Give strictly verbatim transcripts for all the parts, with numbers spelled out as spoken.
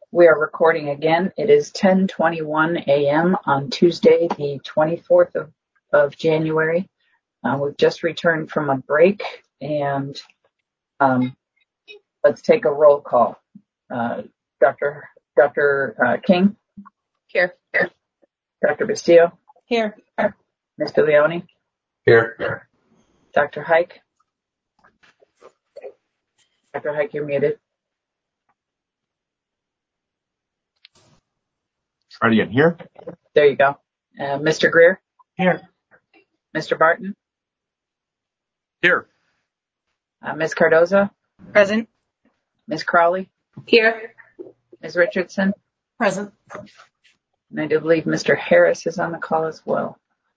We are recording again. It is ten twenty-one a.m. on Tuesday, the twenty-fourth of, of January. Uh, we've just returned from a break, and um, let's take a roll call. Uh, Doctor Doctor Uh, King? Here. Doctor Bastillo? Here. Mister Leone? Here. Doctor Hike? Doctor Hike, you're muted. Try again. Here. There you go. Uh, Mister Greer? Here. Mister Barton? Here. Uh, Miz Cardozo? Present. Miz Crowley? Here. Miz Richardson? Present. And I do believe Mister Harris is on the call as well.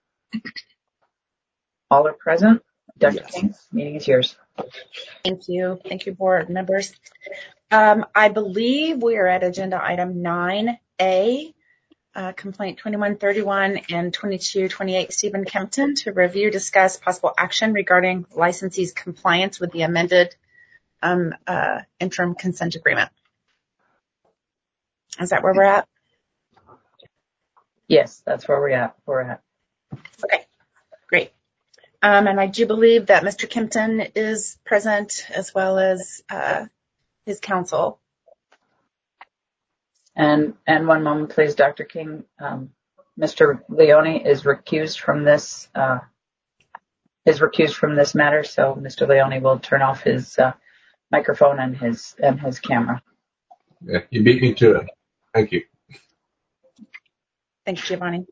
All are present. Doctor Yes. King, meeting is yours. Thank you. Thank you, board members. Um, I believe we are at agenda item nine A, uh, complaint twenty-one thirty-one and twenty-two twenty-eight Stephen Kempton to review, discuss possible action regarding licensee's compliance with the amended um, uh, interim consent agreement. Is that where we're at? Yes, that's where we're at. We're at. Okay, great. Um, and I do believe that Mister Kempton is present as well as uh, his counsel. And and one moment, please, Doctor King. Um, Mister Leone is recused from this. Uh, is recused from this matter, so Mister Leone will turn off his uh, microphone and his and his camera. Yeah, you beat me to it. Thank you. Thanks, Giovanni.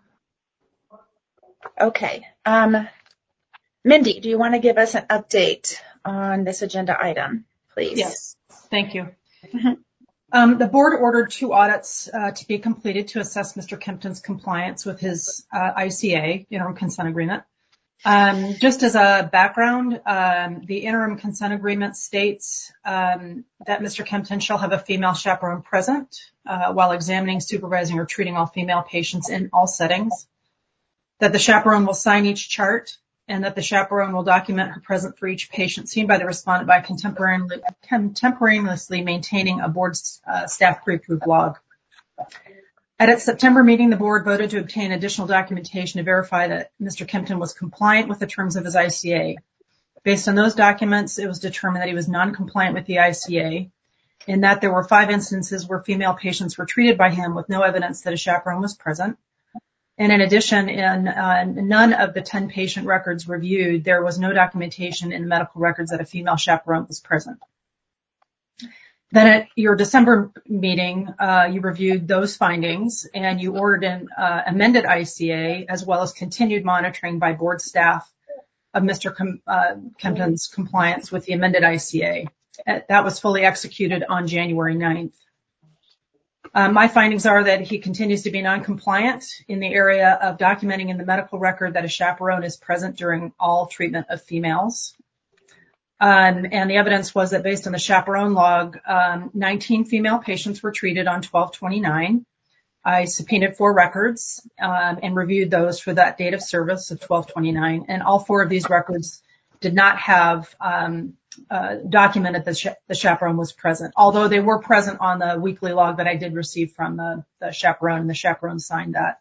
Okay. Um, Mindy, do you want to give us an update on this agenda item, please? Yes, thank you. Mm-hmm. Um, the board ordered two audits uh, to be completed to assess Mister Kempton's compliance with his uh, I C A, Interim Consent Agreement. Um, just as a background, um, the Interim Consent Agreement states um, that Mister Kempton shall have a female chaperone present uh, while examining, supervising, or treating all female patients in all settings, that the chaperone will sign each chart, and that the chaperone will document her presence for each patient seen by the respondent by contemporaneously, contemporaneously maintaining a board uh, staff pre-approved log. At its September meeting, the board voted to obtain additional documentation to verify that Mister Kempton was compliant with the terms of his I C A. Based on those documents, it was determined that he was non-compliant with the I C A, in that there were five instances where female patients were treated by him with no evidence that a chaperone was present. And in addition, in uh, none of the ten patient records reviewed, there was no documentation in medical records that a female chaperone was present. Then at your December meeting, uh, you reviewed those findings and you ordered an uh, amended I C A as well as continued monitoring by board staff of Mister Com- uh, Kempton's compliance with the amended I C A. That was fully executed on January ninth. Uh, my findings are that he continues to be non-compliant in the area of documenting in the medical record that a chaperone is present during all treatment of females. Um, and the evidence was that based on the chaperone log, um, nineteen female patients were treated on twelve twenty-nine. I subpoenaed four records um, and reviewed those for that date of service of twelve twenty-nine. And all four of these records did not have um, uh, documented that cha- the chaperone was present, although they were present on the weekly log that I did receive from the, the chaperone, and the chaperone signed that.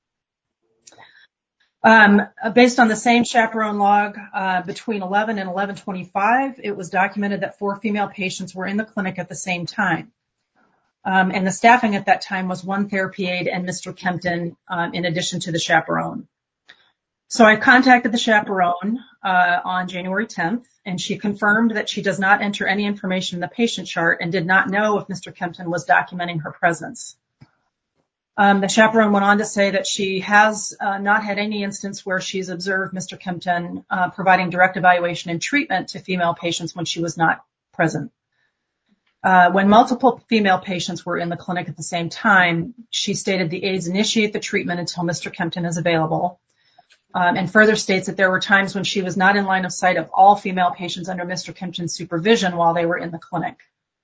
Um, based on the same chaperone log, uh, between eleven and eleven twenty-five, it was documented that four female patients were in the clinic at the same time. Um, and the staffing at that time was one therapy aide and Mister Kempton, um, in addition to the chaperone. So I contacted the chaperone, uh, on January tenth, and she confirmed that she does not enter any information in the patient chart and did not know if Mister Kempton was documenting her presence. Um, the chaperone went on to say that she has uh, not had any instance where she's observed Mister Kempton uh, providing direct evaluation and treatment to female patients when she was not present. Uh, when multiple female patients were in the clinic at the same time, she stated the aides initiate the treatment until Mister Kempton is available, um, and further states that there were times when she was not in line of sight of all female patients under Mister Kempton's supervision while they were in the clinic.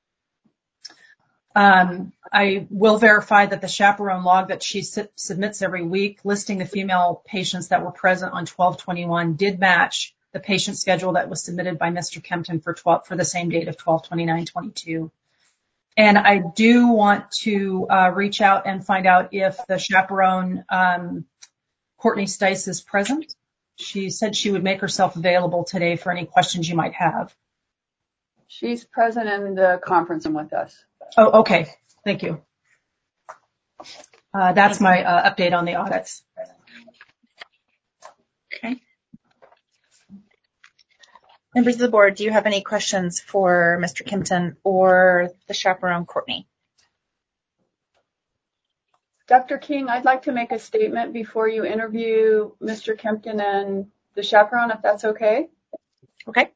Um, I will verify that the chaperone log that she su- submits every week listing the female patients that were present on twelve twenty-one did match the patient schedule that was submitted by Mister Kempton for twelve, for the same date of twelve twenty-nine twenty-two. And I do want to uh, reach out and find out if the chaperone, um, Courtney Stice, is present. She said she would make herself available today for any questions you might have. She's present in the conference room with us. Oh, okay. Thank you. Uh, that's my uh, update on the audits. Okay. Members of the board, do you have any questions for Mister Kempton or the chaperone, Courtney? Doctor King, I'd like to make a statement before you interview Mister Kempton and the chaperone, if that's okay. Okay.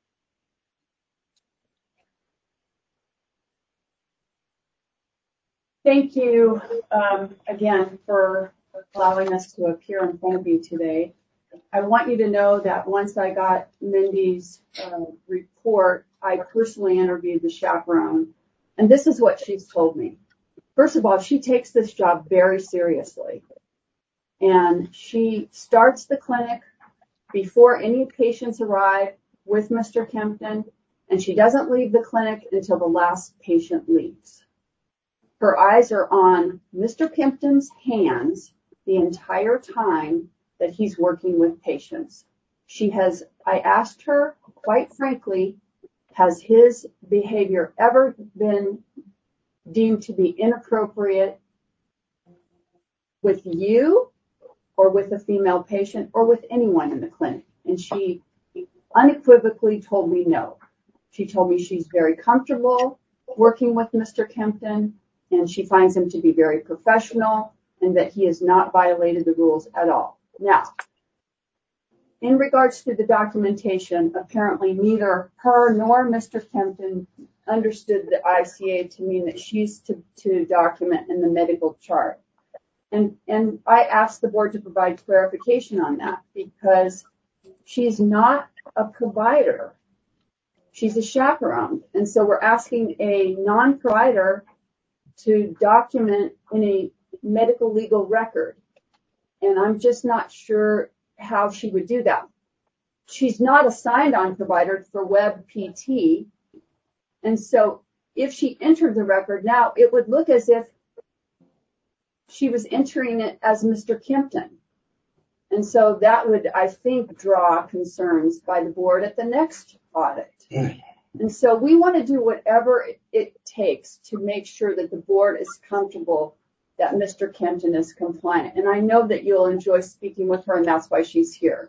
Thank you um, again for allowing us to appear in front of you today. I want you to know that once I got Mindy's uh, report, I personally interviewed the chaperone, and this is what she's told me. First of all, she takes this job very seriously, and she starts the clinic before any patients arrive with Mister Kempton, and she doesn't leave the clinic until the last patient leaves. Her eyes are on Mister Kempton's hands the entire time that he's working with patients. She has, I asked her, quite frankly, has his behavior ever been deemed to be inappropriate with you or with a female patient or with anyone in the clinic? And she unequivocally told me no. She told me she's very comfortable working with Mister Kempton, and she finds him to be very professional and that he has not violated the rules at all. Now, in regards to the documentation, apparently neither her nor Mister Kempton understood the I C A to mean that she's to, to document in the medical chart. And, and I asked the board to provide clarification on that because she's not a provider. She's a chaperone. And so we're asking a non-provider to document in a medical legal record. And I'm just not sure how she would do that. She's not a signed-on provider for Web P T. And so if she entered the record now, it would look as if she was entering it as Mister Kempton. And so that would, I think, draw concerns by the board at the next audit. And so we want to do whatever it takes to make sure that the board is comfortable that Mister Kempton is compliant. And I know that you'll enjoy speaking with her, and that's why she's here.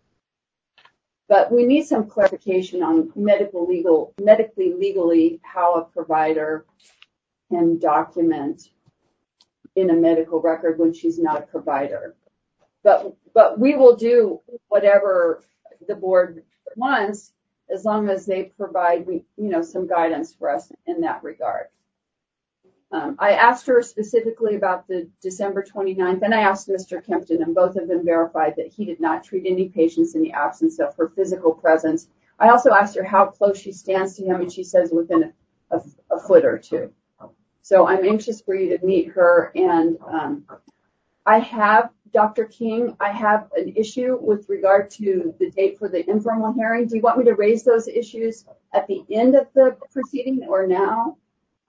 But we need some clarification on medical legal, medically legally how a provider can document in a medical record when she's not a provider. But but we will do whatever the board wants as long as they provide, you know, some guidance for us in that regard. Um, I asked her specifically about the December twenty-ninth, and I asked Mister Kempton, and both of them verified that he did not treat any patients in the absence of her physical presence. I also asked her how close she stands to him, and she says within a, a, a foot or two. So I'm anxious for you to meet her, and um, I have, Doctor King, I have an issue with regard to the date for the informal hearing. Do you want me to raise those issues at the end of the proceeding or now?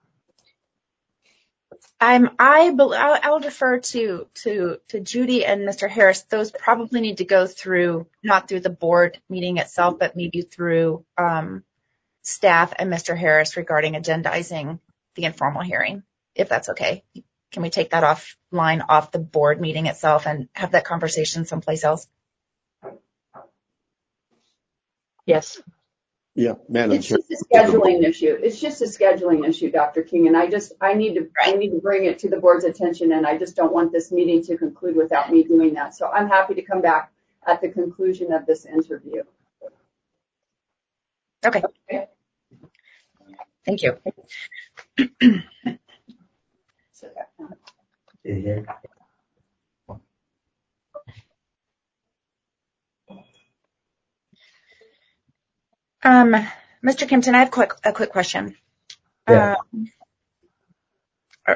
Um, I I'll, I'll defer to, to, to Judy and Mister Harris. Those probably need to go through, not through the board meeting itself, but maybe through um, staff and Mister Harris regarding agendizing the informal hearing, if that's okay. Can we take that offline off the board meeting itself and have that conversation someplace else? Yes. Yeah, Madam It's Chair. just a scheduling issue. It's just a scheduling issue, Doctor King, and I just I need to I need to bring it to the board's attention, and I just don't want this meeting to conclude without me doing that. So I'm happy to come back at the conclusion of this interview. Okay. Okay. Thank you. Um, Mister Kempton, I have quick, a quick question. Yeah. Uh,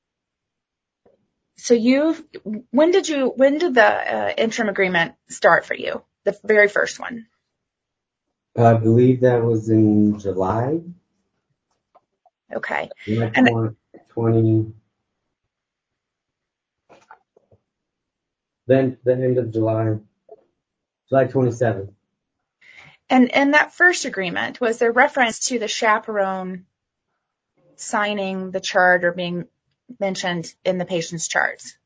so you, when did you, when did the uh, interim agreement start for you? The very first one? I believe that was in July. Okay. July And twenty, then the end of July, July twenty-seventh. and in that first agreement, was there reference to the chaperone signing the chart or being mentioned in the patient's charts?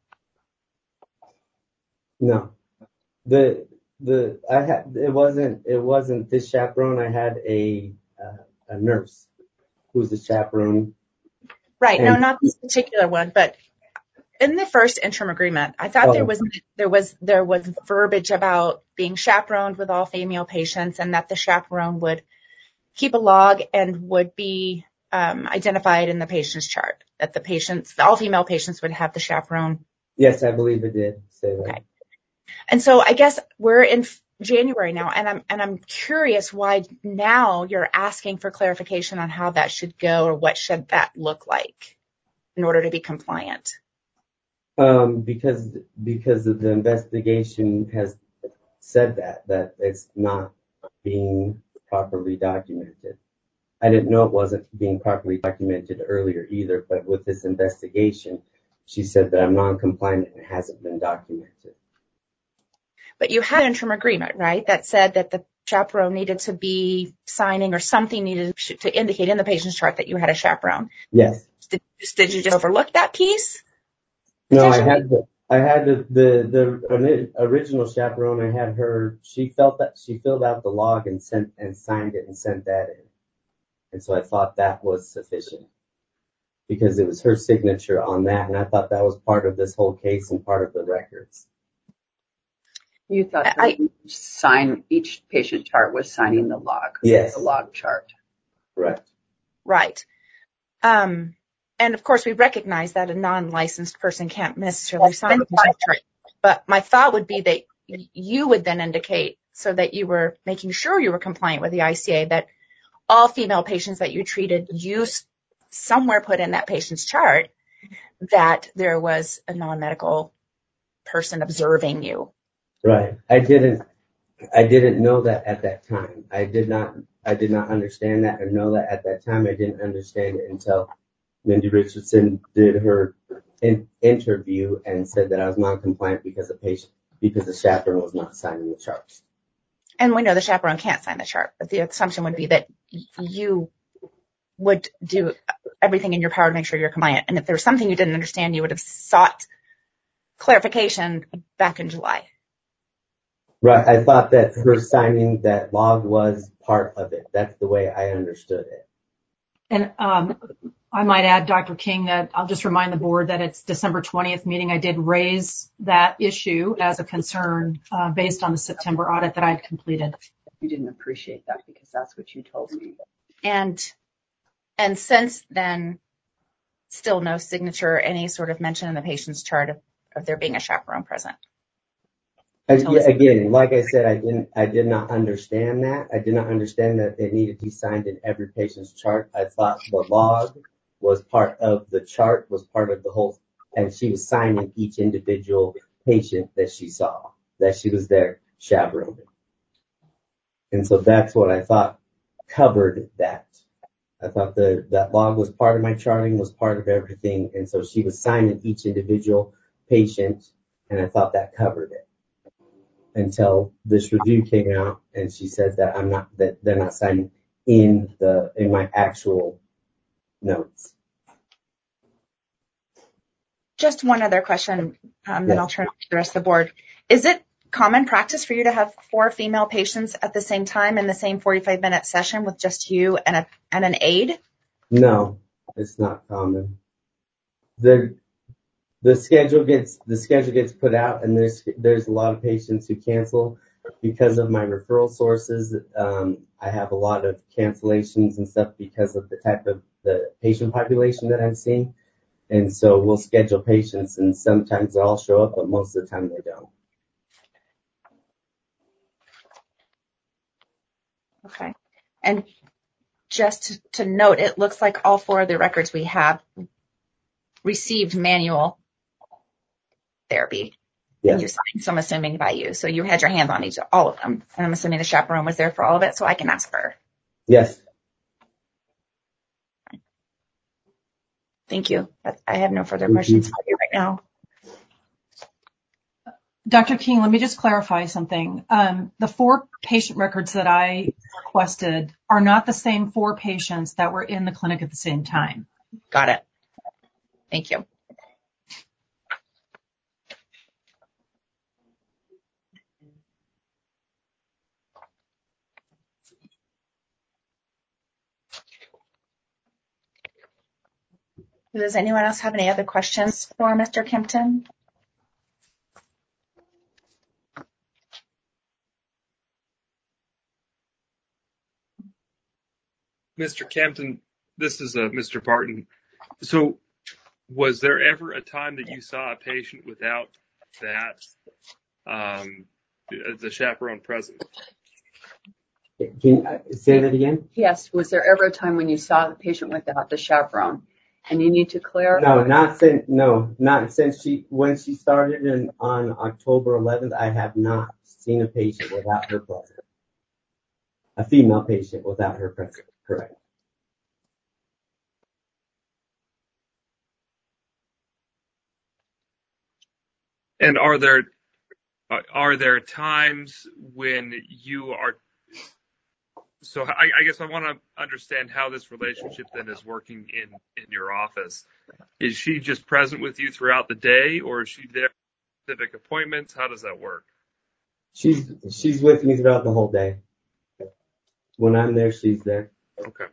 No, the the I had it wasn't it wasn't this chaperone. I had a uh, a nurse who's the chaperone. Right. And, no, not this particular one, but in the first interim agreement, I thought oh, there was there was there was verbiage about being chaperoned with all female patients, and that the chaperone would keep a log and would be um, identified in the patient's chart. That the patients, all female patients, would have the chaperone. Yes, I believe it did say that. Okay. And so I guess we're in January now, and I'm and I'm curious why now you're asking for clarification on how that should go or what should that look like in order to be compliant. Um, because because of the investigation has said that that it's not being properly documented. I didn't know it wasn't being properly documented earlier either, but with this investigation, she said that I'm non-compliant and it hasn't been documented. But you had an interim agreement, right, that said that the chaperone needed to be signing or something needed to indicate in the patient's chart that you had a chaperone. Yes. Did, did you just overlook that piece? No, I had the I had the, the the original chaperone. I had her. She felt that she filled out the log and sent and signed it and sent that in, and so I thought that was sufficient because it was her signature on that, and I thought that was part of this whole case and part of the records. You thought that I, each sign, each patient chart was signing the log. Yes. The log chart. Correct. Right. Um, and of course, we recognize that a non-licensed person can't necessarily sign the patient chart. But my thought would be that you would then indicate, so that you were making sure you were compliant with the I C A, that all female patients that you treated, you somewhere put in that patient's chart that there was a non-medical person observing you. Right. I didn't. I didn't know that at that time. I did not. I did not understand that or know that at that time. I didn't understand it until Mindy Richardson did her in, interview and said that I was non-compliant because the patient, because the chaperone was not signing the charts. And we know the chaperone can't sign the chart, but the assumption would be that you would do everything in your power to make sure you're compliant. And if there was something you didn't understand, you would have sought clarification back in July. Right. I thought that her signing that log was part of it. That's the way I understood it. And um, I might add, Doctor King, that I'll just remind the board that it's December twentieth meeting. I did raise that issue as a concern uh, based on the September audit that I had completed. You didn't appreciate that because that's what you told me. And and since then, still no signature, any sort of mention in the patient's chart of, of there being a chaperone present. And yeah, again, like I said, I didn't, I did not understand that. I did not understand that it needed to be signed in every patient's chart. I thought the log was part of the chart, was part of the whole, and she was signing each individual patient that she saw, that she was there chaperoning. And so that's what I thought covered that. I thought the, that log was part of my charting, was part of everything. And so she was signing each individual patient, and I thought that covered it. Until this review came out and she said that I'm not, that they're not signing in the, in my actual notes. Just one other question, um, then Yes. I'll turn it to the rest of the board. Is it common practice for you to have four female patients at the same time in the same forty-five minute session with just you and a, and an aide? No, it's not common. The, the schedule gets, the schedule gets put out and there's, there's a lot of patients who cancel because of my referral sources. Um, I have a lot of cancellations and stuff because of the type of the patient population that I'm seeing. And so we'll schedule patients and sometimes they'll all show up, but most of the time they don't. Okay. And just to, to note, it looks like all four of the records we have received manual therapy. Yes. And you signed, so I'm assuming by you. So you had your hands on each, all of them. And I'm assuming the chaperone was there for all of it, so I can ask her. Yes. Thank you. I have no further Thank questions you. for you right now. Doctor King, let me just clarify something. Um, the four patient records that I requested are not the same four patients that were in the clinic at the same time. Got it. Thank you. Does anyone else have any other questions for Mister Kempton? Mister Kempton, this is uh, Mister Barton. So was there ever a time that you saw a patient without that, um, the, the chaperone present? Can you uh, say that again? Yes. Was there ever a time when you saw the patient without the chaperone? And you need to clarify. No, not since, no, not since she, when she started in, on October eleventh, I have not seen a patient without her present. A female patient without her present, correct. And are there are there times when you are, so I, I guess I want to understand how this relationship then is working in, in your office. Is she just present with you throughout the day, or is she there for specific appointments? How does that work? She's, she's with me throughout the whole day. When I'm there, she's there. Okay.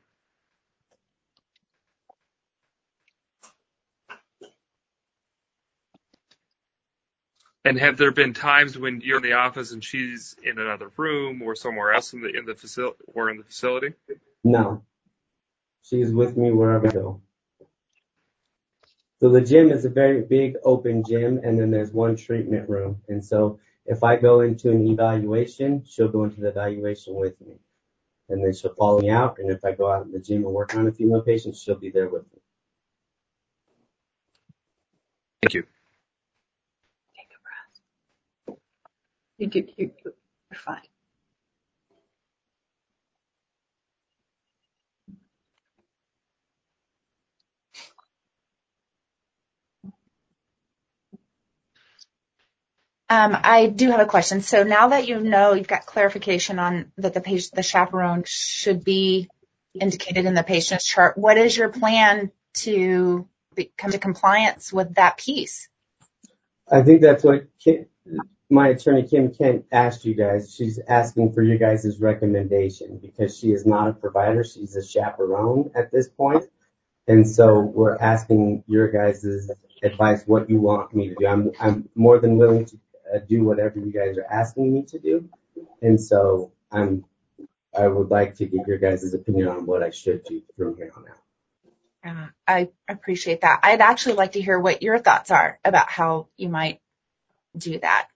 And have there been times when you're in the office and she's in another room or somewhere else in the in the facility or in the facility? No, she's with me wherever I go. So the gym is a very big open gym, and then there's one treatment room. And so if I go into an evaluation, she'll go into the evaluation with me. And then she'll follow me out. And if I go out in the gym and work on a female patient, she'll be there with me. Thank you. Take a breath. You, you, you, you're fine. Um, I do have a question. So now that you know you've got clarification on that the patient, the chaperone should be indicated in the patient's chart, what is your plan to be, come to compliance with that piece? I think that's what Kim, my attorney Kim Kent asked you guys. She's asking for you guys' recommendation because she is not a provider. She's a chaperone at this point. And so we're asking your guys' advice, what you want me to do. I'm, I'm more than willing to uh, do whatever you guys are asking me to do. And so I'm, I would like to get your guys' opinion on what I should do from here on out. Uh, I appreciate that. I'd actually like to hear what your thoughts are about how you might do that.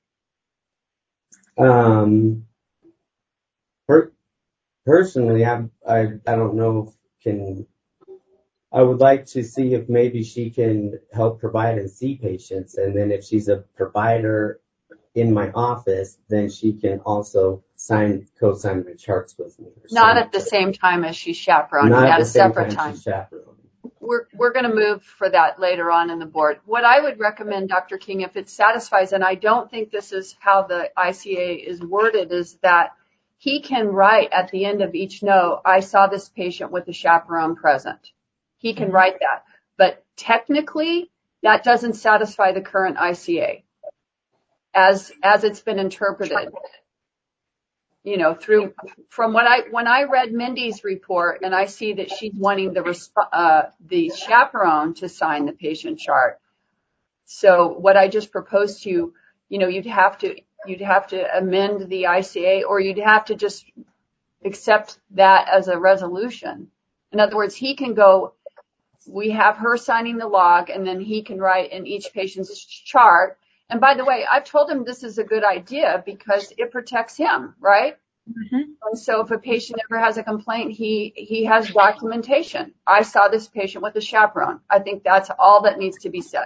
Um, per, personally, I, I, I don't know if can, I would like to see if maybe she can help provide and see patients. And then if she's a provider in my office, then she can also sign, co-sign my charts with me. Not at the same time as she's chaperoning, Not at at a the same separate time time. she's chaperoning. We're, we're going to move for that later on in the board. What I would recommend, Doctor King, if it satisfies, and I don't think this is how the I C A is worded, is that he can write at the end of each note, I saw this patient with a chaperone present. He can write that. But technically, that doesn't satisfy the current I C A as, as it's been interpreted. You know, through, from what I, when I read Mindy's report and I see that she's wanting the, resp- uh, the chaperone to sign the patient chart. So what I just proposed to you, you know, you'd have to, you'd have to amend the I C A, or you'd have to just accept that as a resolution. In other words, he can go, we have her signing the log, and then he can write in each patient's chart. And by the way, I've told him this is a good idea because it protects him, right? Mm-hmm. And so if a patient ever has a complaint, he, he has documentation. I saw this patient with a chaperone. I think that's all that needs to be said.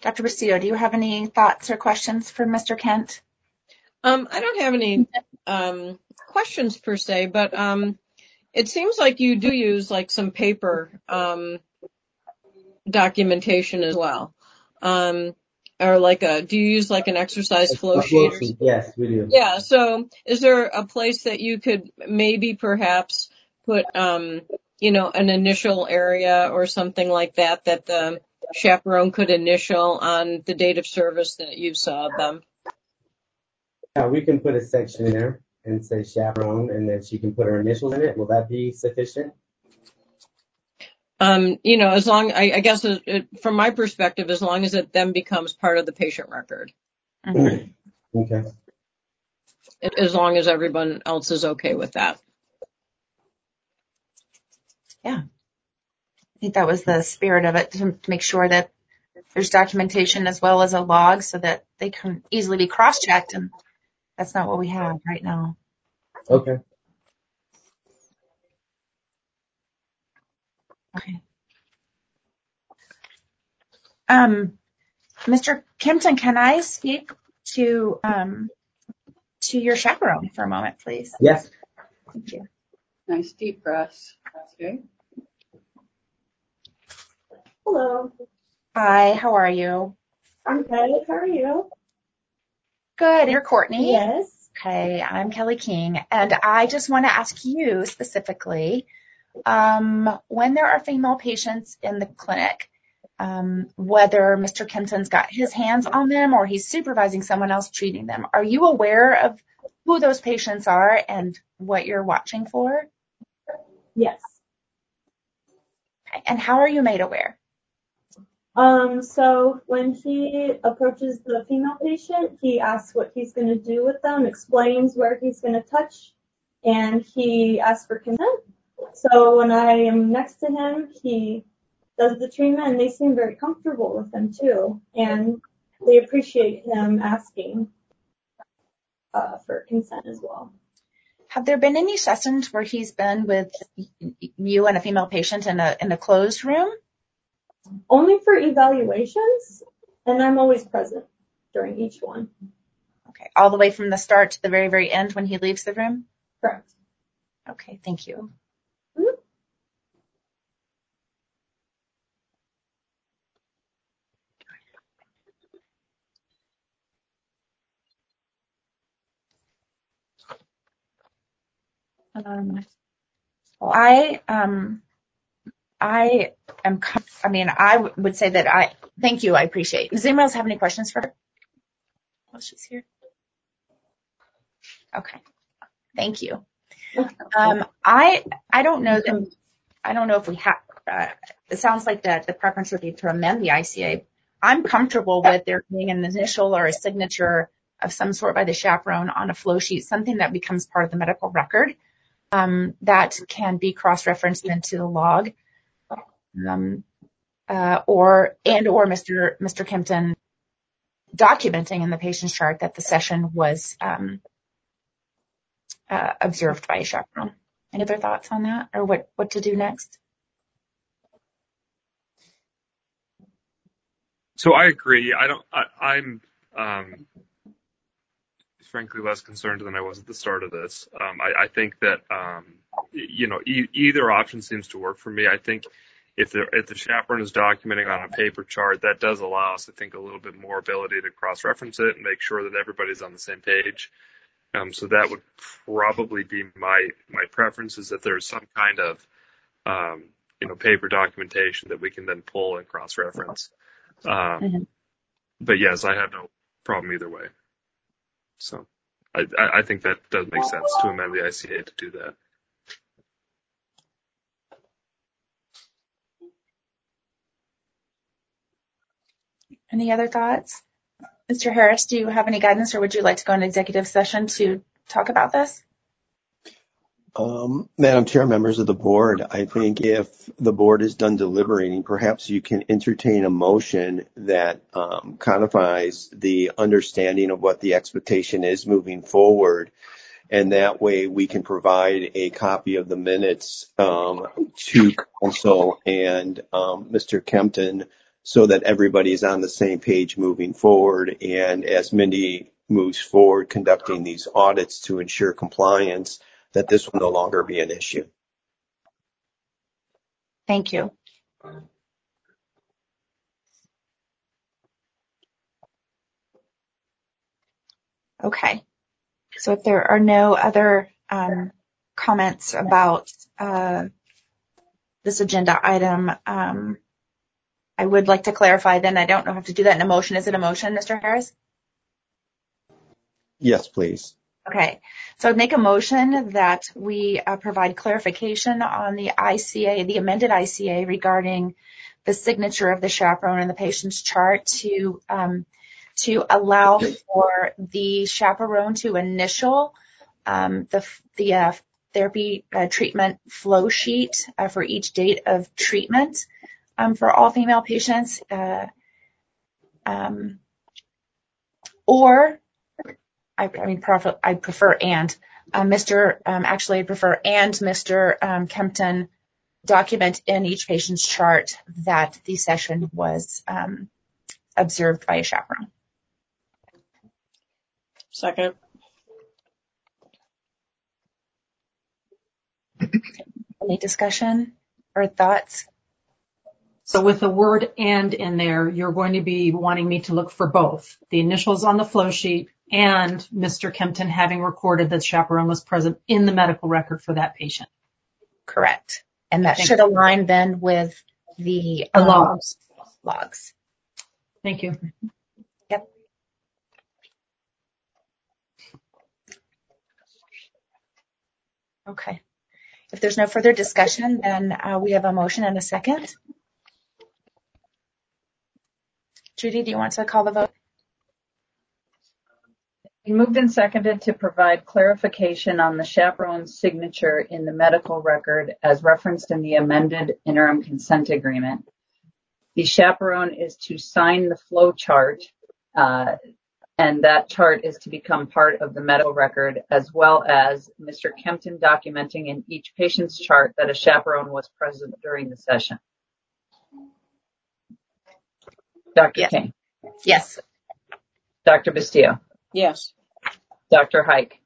Doctor Bustillo, do you have any thoughts or questions for Mister Kent? Um, I don't have any um, questions per se, but um, it seems like you do use like some paper um, documentation as well. Um, or like a, do you use like an exercise flow sheet? Or something? Yes, we do. Yeah. So is there a place that you could maybe perhaps put, um, you know, an initial area or something like that, that the chaperone could initial on the date of service that you saw them? Yeah, we can put a section in there and say chaperone, and then she can put her initials in it. Will that be sufficient? Um, you know, as long, I, I guess it, it, from my perspective, as long as it then becomes part of the patient record. Mm-hmm. Okay. As long as everyone else is okay with that. Yeah. I think that was the spirit of it, to, to make sure that there's documentation as well as a log so that they can easily be cross-checked, and that's not what we have right now. Okay. Okay. Um, Mister Kempton, can I speak to um, to your chaperone for a moment, please? Yes. Thank you. Nice deep breaths. Okay. Hello. Hi, how are you? I'm good. How are you? Good. You're Courtney? Yes. Okay, I'm Kelly King, and I just want to ask you specifically, um, when there are female patients in the clinic, um, whether Mister Kempton's got his hands on them or he's supervising someone else treating them, are you aware of who those patients are and what you're watching for? Yes. Okay. And how are you made aware? Um, so when he approaches the female patient, he asks what he's going to do with them, explains where he's going to touch, and he asks for consent. So when I am next to him, he does the treatment, and they seem very comfortable with him too, and they appreciate him asking uh, for consent as well. Have there been any sessions where he's been with you and a female patient in a in a closed room? Only for evaluations, and I'm always present during each one. Okay, all the way from the start to the very, very end when he leaves the room? Correct. Okay, thank you. Mm-hmm. Um, well, I um I am. I mean, I w- would say that I thank you. I appreciate. Does anyone else have any questions for her? Well, she's here. Okay, thank you. Um, I I don't know that I don't know if we have. Uh, it sounds like that the preference would be to amend the I C A. I'm comfortable with there being an initial or a signature of some sort by the chaperone on a flow sheet, something that becomes part of the medical record um, that can be cross-referenced into the log, um, uh, or and or Mister Mister Kempton documenting in the patient's chart that the session was um, uh, observed by a chaperone. Any other thoughts on that, or what what to do next? So I agree. I don't. I, I'm um, frankly less concerned than I was at the start of this. Um, I, I think that um, you know e- either option seems to work for me. I think if the if the chaperone is documenting on a paper chart, that does allow us, I think, a little bit more ability to cross-reference it and make sure that everybody's on the same page. Um, so that would probably be my my preference, is that there's some kind of um, you know paper documentation that we can then pull and cross-reference. Um, Mm-hmm. but yes, I have no problem either way. So I, I think that does make sense to amend the I C A to do that. Any other thoughts? Mister Harris, do you have any guidance, or would you like to go into executive session to talk about this? Um, Madam Chair, members of the board, I think if the board is done deliberating, perhaps you can entertain a motion that um, codifies the understanding of what the expectation is moving forward. And that way we can provide a copy of the minutes um, to council and um, Mister Kempton, so that everybody's on the same page moving forward. And as Mindy moves forward conducting these audits to ensure compliance, that this will no longer be an issue. Thank you. Okay. So if there are no other um, comments about uh, this agenda item, um, I would like to clarify then, I don't know how to do that in a motion. Is it a motion, Mister Harris? Yes, please. Okay. So I'd make a motion that we uh, provide clarification on the I C A, the amended I C A regarding the signature of the chaperone and the patient's chart to um, to allow for the chaperone to initial um, the the uh, therapy uh, treatment flow sheet uh, for each date of treatment um, for all female patients, uh, um, or I, I mean prefer, I prefer and uh, Mister Um, actually I prefer and Mister Um, Kempton document in each patient's chart that the session was um, observed by a chaperone. Second. Any discussion or thoughts? So with the word and in there, you're going to be wanting me to look for both the initials on the flow sheet and Mister Kempton having recorded that chaperone was present in the medical record for that patient. Correct. And that Thank should you. align then with the, The um, logs. logs. Thank you. Yep. Okay. If there's no further discussion, then uh, we have a motion and a second. Judy, do you want to call the vote? Moved and seconded to provide clarification on the chaperone's signature in the medical record as referenced in the amended interim consent agreement. The chaperone is to sign the flow chart, uh, and that chart is to become part of the medical record, as well as Mister Kempton documenting in each patient's chart that a chaperone was present during the session. Doctor Yes. King. Yes. Doctor Bastillo. Yes. Doctor Hike.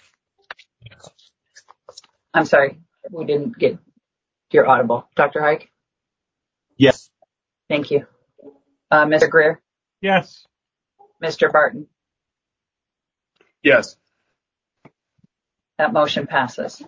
I'm sorry, we didn't get your audible. Doctor Hike? Yes. Thank you. Uh, Mister Greer? Yes. Mister Barton? Yes. That motion passes.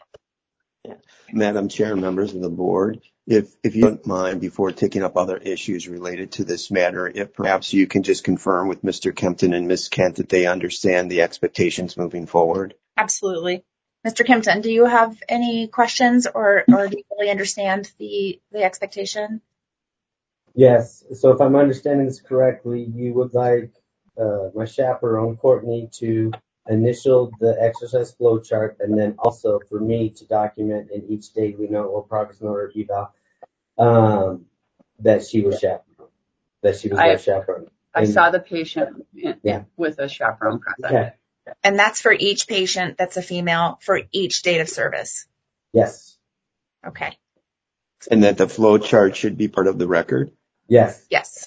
Madam Chair, members of the board, if if you don't mind, before taking up other issues related to this matter, if perhaps you can just confirm with Mister Kempton and Miz Kent that they understand the expectations moving forward. Absolutely. Mister Kempton, do you have any questions or, or do you really understand the, the expectation? Yes. So if I'm understanding this correctly, you would like uh, my chaperone, Courtney, to initial the exercise flow chart, and then also for me to document in each daily note or progress note or eval um, that she was chaperone, that she was I, my chaperone. I and, saw the patient in, yeah. with a chaperone present. Okay. And that's for each patient that's a female for each date of service. Yes. Okay. And that the flow chart should be part of the record? Yes. Yes.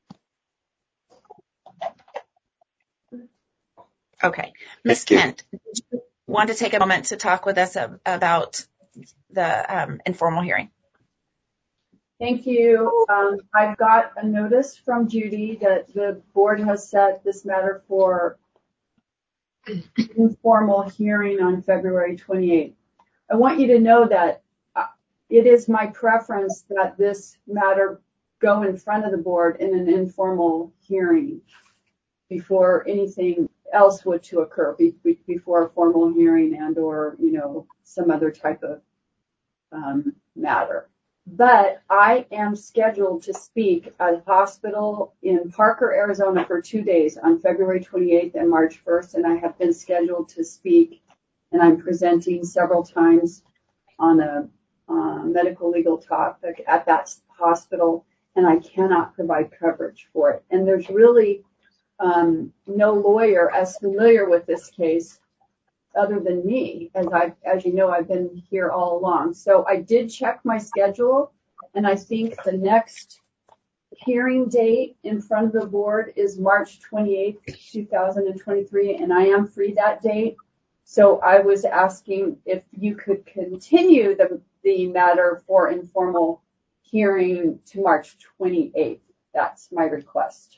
Okay. Miz Kent, do you want to take a moment to talk with us about the um, informal hearing? Thank you. Um, I've got a notice from Judy that the board has set this matter for informal hearing on February twenty-eighth. I want you to know that uh, it is my preference that this matter go in front of the board in an informal hearing before anything else would to occur, be, be, before a formal hearing and or, you know, some other type of um, matter. But I am scheduled to speak at a hospital in Parker, Arizona for two days on February twenty-eighth and March first, and I have been scheduled to speak, and I'm presenting several times on a uh, medical legal topic at that hospital, and I cannot provide coverage for it. And there's really um, no lawyer as familiar with this case other than me, as I, as you know, I've been here all along. So I did check my schedule, and I think the next hearing date in front of the board is March twenty-eighth, two thousand twenty-three, and I am free that date. So I was asking if you could continue the, the matter for informal hearing to March twenty-eighth. That's my request.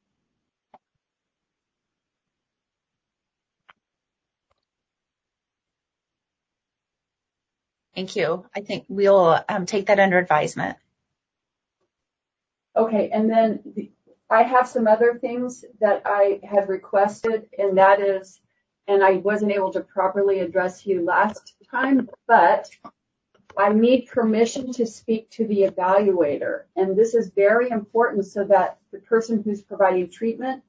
Thank you. I think we'll um, take that under advisement. Okay, and then the, I have some other things that I had requested, and that is, and I wasn't able to properly address you last time, but I need permission to speak to the evaluator. And this is very important so that the person who's providing treatment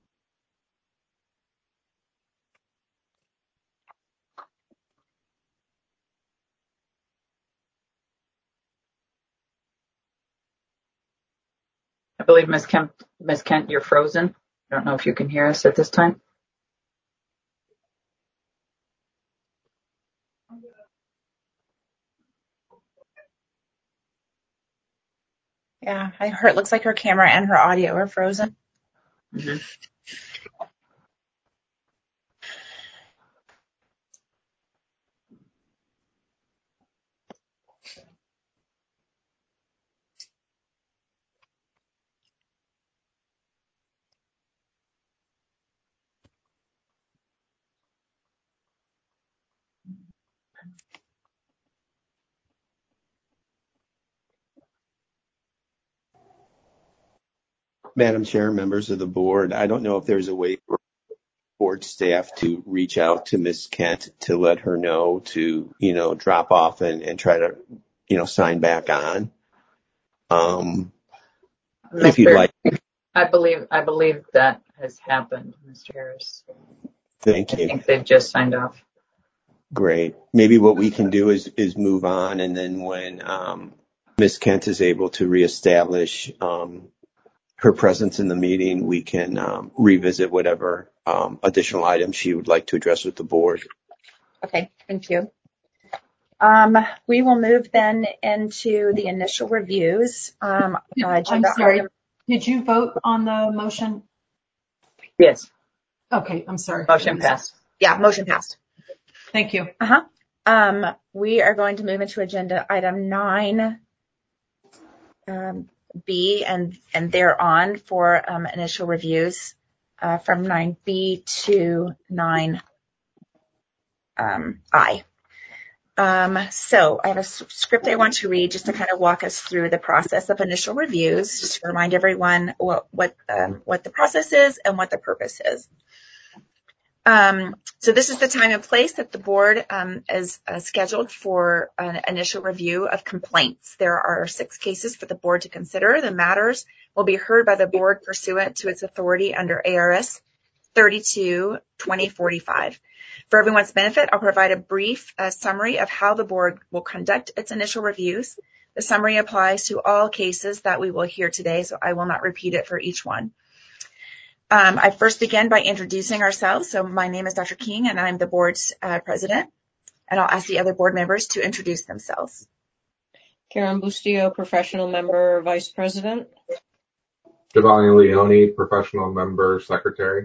I believe Miz Kemp, Miz Kent, you're frozen. I don't know if you can hear us at this time. Yeah, I heard, it looks like her camera and her audio are frozen. Mm-hmm. Madam Chair, members of the board, I don't know if there's a way for board staff to reach out to Miz Kent to let her know to, you know, drop off and, and try to, you know, sign back on. Um, if you'd like. I believe, I believe that has happened, Mister Harris. Thank you. I think they've just signed off. Great. Maybe what we can do is, is move on, and then when um, Miz Kent is able to reestablish um, her presence in the meeting, we can um, revisit whatever um, additional items she would like to address with the board. Okay, thank you. Um, we will move then into the initial reviews. Um, uh, I'm sorry. Item. Did you vote on the motion? Yes. Okay, I'm sorry. Motion passed. Yeah, motion passed. Thank you. Uh-huh. Um, we are going to move into agenda item nine um, B and, and thereon for um, initial reviews uh, from nine B to nine um, I. Um, so I have a script I want to read just to kind of walk us through the process of initial reviews, just to remind everyone what what, um, what the process is and what the purpose is. Um, so this is the time and place that the board um, is uh, scheduled for an initial review of complaints. There are six cases for the board to consider. The matters will be heard by the board pursuant to its authority under A R S thirty-two twenty forty-five. For everyone's benefit, I'll provide a brief uh, summary of how the board will conduct its initial reviews. The summary applies to all cases that we will hear today, so I will not repeat it for each one. Um, I first begin by introducing ourselves. So my name is Doctor King, and I'm the board's uh, president. And I'll ask the other board members to introduce themselves. Karen Bustillo, professional member, vice president. Giovanni Leone, professional member, secretary.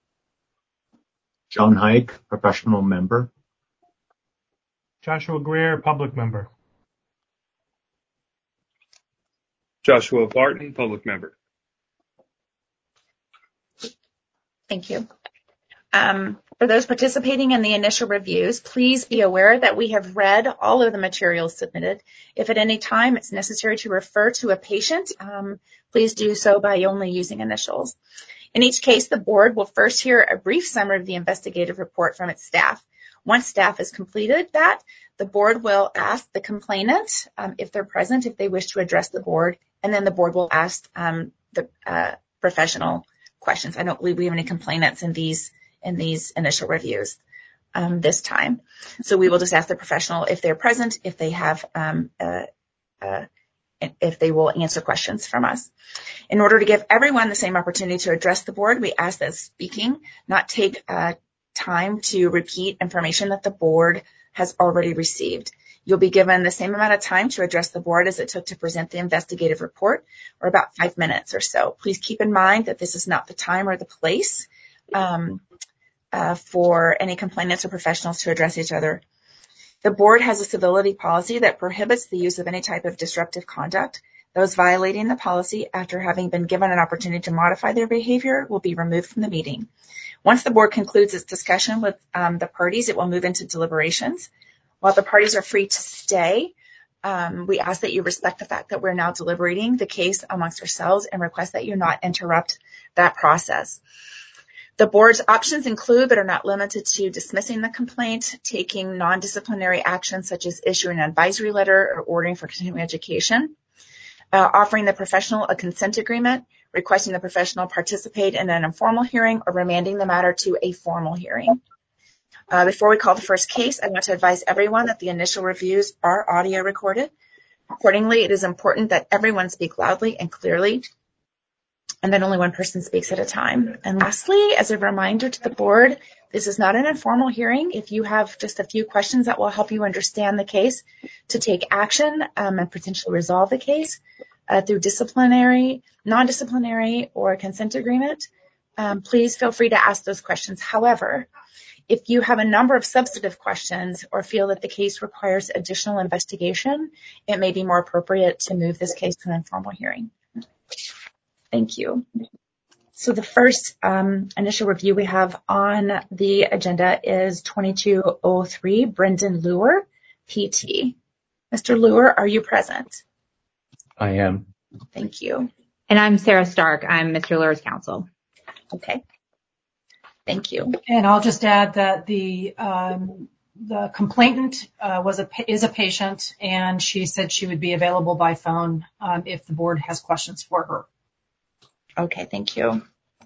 John Hike, professional member. Joshua Greer, public member. Joshua Barton, public member. Thank you. Um, for those participating in the initial reviews, please be aware that we have read all of the materials submitted. If at any time it's necessary to refer to a patient, um, please do so by only using initials. In each case, the board will first hear a brief summary of the investigative report from its staff. Once staff has completed that, the board will ask the complainant, um, if they're present, if they wish to address the board, and then the board will ask um, the uh, professional questions. I don't believe we have any complainants in these in these initial reviews um, this time. So we will just ask the professional if they're present, if they have, um, uh, uh, if they will answer questions from us. In order to give everyone the same opportunity to address the board, we ask that speaking not take uh, time to repeat information that the board has already received. You'll be given the same amount of time to address the board as it took to present the investigative report, or about five minutes or so. Please keep in mind that this is not the time or the place um, uh, for any complainants or professionals to address each other. The board has a civility policy that prohibits the use of any type of disruptive conduct. Those violating the policy after having been given an opportunity to modify their behavior will be removed from the meeting. Once the board concludes its discussion with um, the parties, it will move into deliberations. While the parties are free to stay, um, we ask that you respect the fact that we're now deliberating the case amongst ourselves and request that you not interrupt that process. The board's options include, but are not limited to, dismissing the complaint, taking non-disciplinary actions such as issuing an advisory letter or ordering for continuing education, uh, offering the professional a consent agreement, requesting the professional participate in an informal hearing, or remanding the matter to a formal hearing. Uh, before we call the first case, I want to advise everyone that the initial reviews are audio recorded. Accordingly, it is important that everyone speak loudly and clearly, and that only one person speaks at a time. And lastly, as a reminder to the board, this is not an informal hearing. If you have just a few questions that will help you understand the case, to take action um, and potentially resolve the case uh, through disciplinary, non-disciplinary, or consent agreement, um, please feel free to ask those questions. However, if you have a number of substantive questions or feel that the case requires additional investigation, it may be more appropriate to move this case to an informal hearing. Thank you. So the first um, initial review we have on the agenda is twenty-two oh three, Brendan Luer, P T. Mister Luer, are you present? I am. Thank you. And I'm Sarah Stark. I'm Mister Luer's counsel. Okay. Thank you. And I'll just add that the um, the complainant uh, was a is a patient, and she said she would be available by phone um, if the board has questions for her. Okay, thank you.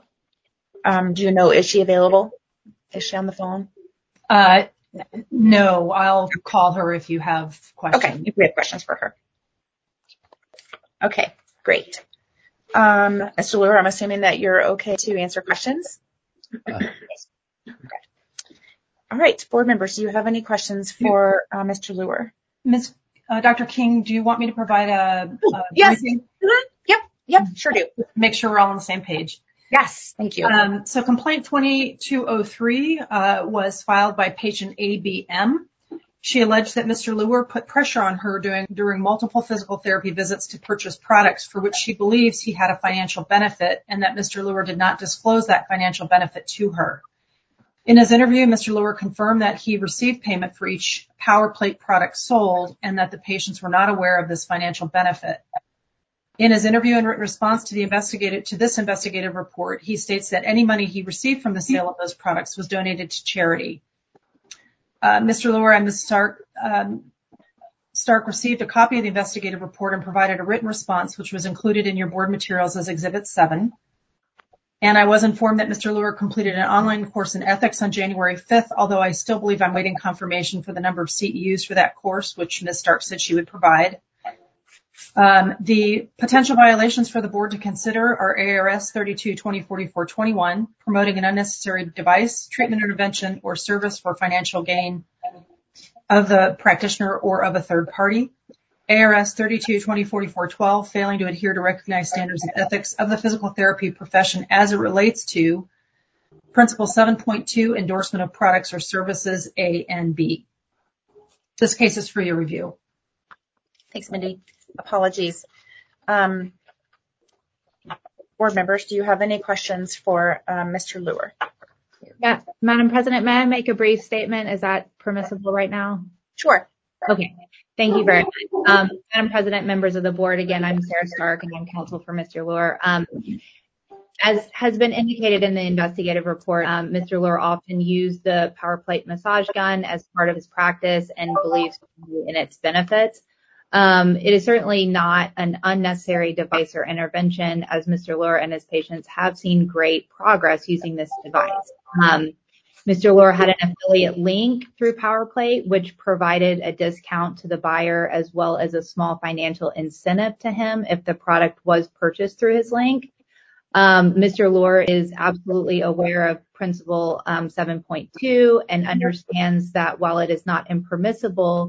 Um, do you know, is she available? Is she on the phone? Uh, no, I'll call her if you have questions. Okay, if we have questions for her. Okay, great. Um, Mister Luer, I'm assuming that you're okay to answer questions? Uh, Okay. All right, board members, do you have any questions for uh, Mister Luer? Miz Uh, Doctor King, do you want me to provide a, a yes. briefing? Mm-hmm. Yep, yep, sure do. Make sure we're all on the same page. Yes, thank you. Um, so complaint twenty-two oh three uh, was filed by patient A B M. She alleged that Mister Luer put pressure on her during, during multiple physical therapy visits to purchase products for which she believes he had a financial benefit, and that Mister Luer did not disclose that financial benefit to her. In his interview, Mister Luer confirmed that he received payment for each PowerPlate product sold and that the patients were not aware of this financial benefit. In his interview in written response to the investigative, to this investigative report, he states that any money he received from the sale of those products was donated to charity. Uh, Mister Luer and Miz Stark, um, Stark received a copy of the investigative report and provided a written response, which was included in your board materials as Exhibit seven. And I was informed that Mister Luer completed an online course in ethics on January fifth, although I still believe I'm waiting confirmation for the number of C E Us for that course, which Miz Stark said she would provide. Um, the potential violations for the board to consider are A R S thirty-two twenty forty-four twenty-one, promoting an unnecessary device, treatment intervention, or service for financial gain of the practitioner or of a third party. A R S thirty-two twenty forty-four twelve, failing to adhere to recognized standards of ethics of the physical therapy profession as it relates to Principle seven point two, endorsement of products or services, A and B. This case is for your review. Thanks, Mindy. Apologies. Um, board members, do you have any questions for um, Mister Luer? Yeah, Madam President, may I make a brief statement? Is that permissible right now? Sure. Okay. Thank you very much. Um, Madam President, members of the board, again, I'm Sarah Stark and I'm counsel for Mister Luer. Um, as has been indicated in the investigative report, um, Mister Luer often used the PowerPlate massage gun as part of his practice and believes in its benefits. Um, it is certainly not an unnecessary device or intervention, as Mister Luer and his patients have seen great progress using this device. Um, Mister Luer had an affiliate link through PowerPlate, which provided a discount to the buyer as well as a small financial incentive to him if the product was purchased through his link. Um, Mister Luer is absolutely aware of Principle um, seven point two and understands that while it is not impermissible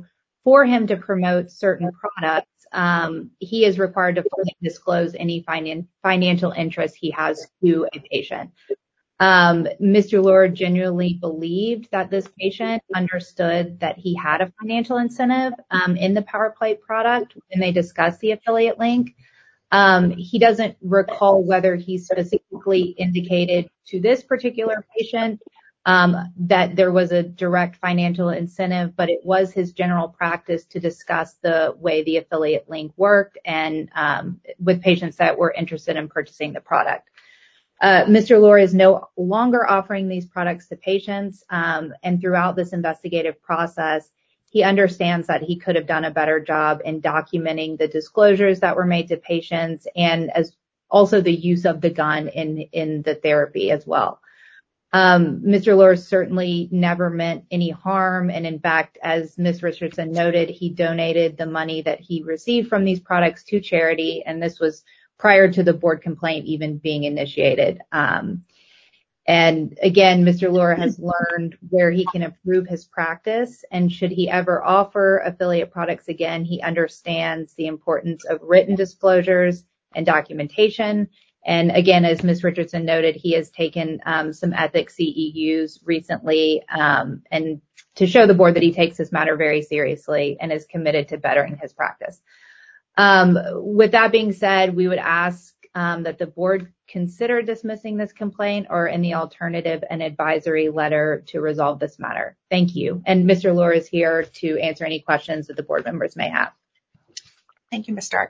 for him to promote certain products, um, he is required to fully disclose any finan- financial interest he has to a patient. Um, Mister Luer genuinely believed that this patient understood that he had a financial incentive um, in the PowerPlate product when they discussed the affiliate link. Um, he doesn't recall whether he specifically indicated to this particular patient um, that there was a direct financial incentive, but it was his general practice to discuss the way the affiliate link worked and um, with patients that were interested in purchasing the product. Uh, Mister Luer is no longer offering these products to patients, um, and throughout this investigative process, he understands that he could have done a better job in documenting the disclosures that were made to patients and as also the use of the gun in, in the therapy as well. Um, Mister Luer certainly never meant any harm, and in fact, as Miz Richardson noted, he donated the money that he received from these products to charity, and this was prior to the board complaint even being initiated. Um, and again, Mister Luer has learned where he can improve his practice, and should he ever offer affiliate products again, he understands the importance of written disclosures and documentation. And again, as Miz Richardson noted, he has taken um, some ethics C E Us recently um, and to show the board that he takes this matter very seriously and is committed to bettering his practice. Um, with that being said, we would ask um, that the board consider dismissing this complaint or in the alternative an advisory letter to resolve this matter. Thank you. And Mister Luer is here to answer any questions that the board members may have. Thank you, Miz Stark.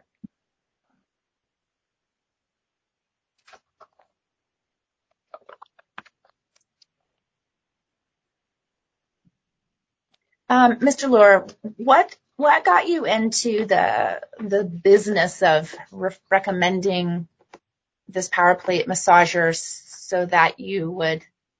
Um, Mister Luer, what what got you into the the business of re- recommending this PowerPlate massager so that you would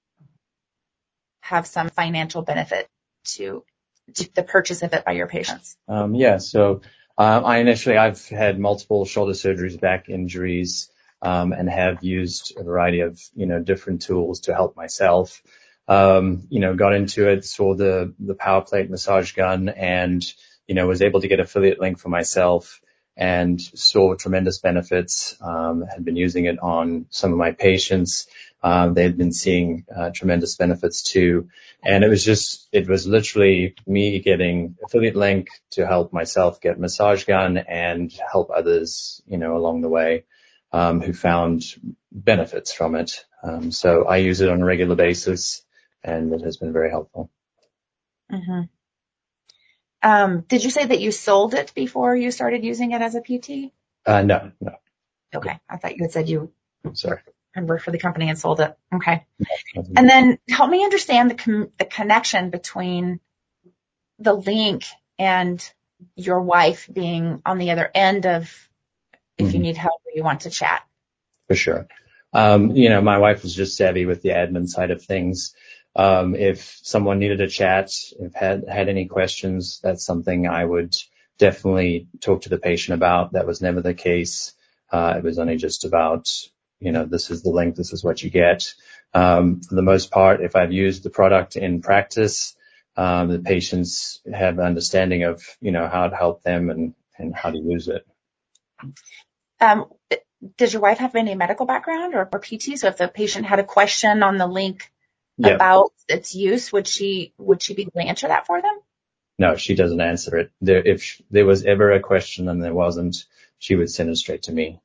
have some financial benefit to, to the purchase of it by your patients? Um, yeah, so um, I initially I've had multiple shoulder surgeries, back injuries, um, and have used a variety of you know different tools to help myself. Um, you know, got into it, saw the, the PowerPlate massage gun and, you know, was able to get affiliate link for myself and saw tremendous benefits, um, had been using it on some of my patients. Um, they'd been seeing, uh, tremendous benefits too. And it was just, it was literally me getting affiliate link to help myself get massage gun and help others, you know, along the way, um, who found benefits from it. Um, so I use it on a regular basis, and it has been very helpful. Mm-hmm. Um, did you say that you sold it before you started using it as a P T? Uh, no, no. Okay. I thought you had said you Sorry. worked for the company and sold it. Okay. And then help me understand the com- the connection between the link and your wife being on the other end of if Mm-hmm. you need help or you want to chat. For sure. Um, you know, my wife was just savvy with the admin side of things. Um, if someone needed a chat, if had had any questions, that's something I would definitely talk to the patient about. That was never the case. Uh, it was only just about, you know, this is the link, this is what you get. Um, for the most part, if I've used the product in practice, um, the patients have an understanding of, you know, how to help them and, and how to use it. Um, does your wife have any medical background or, or P T? So if the patient had a question on the link yeah. about its use, would she would she be able to answer that for them? No, she doesn't answer it. There, if there was ever a question and there wasn't, she would send it straight to me.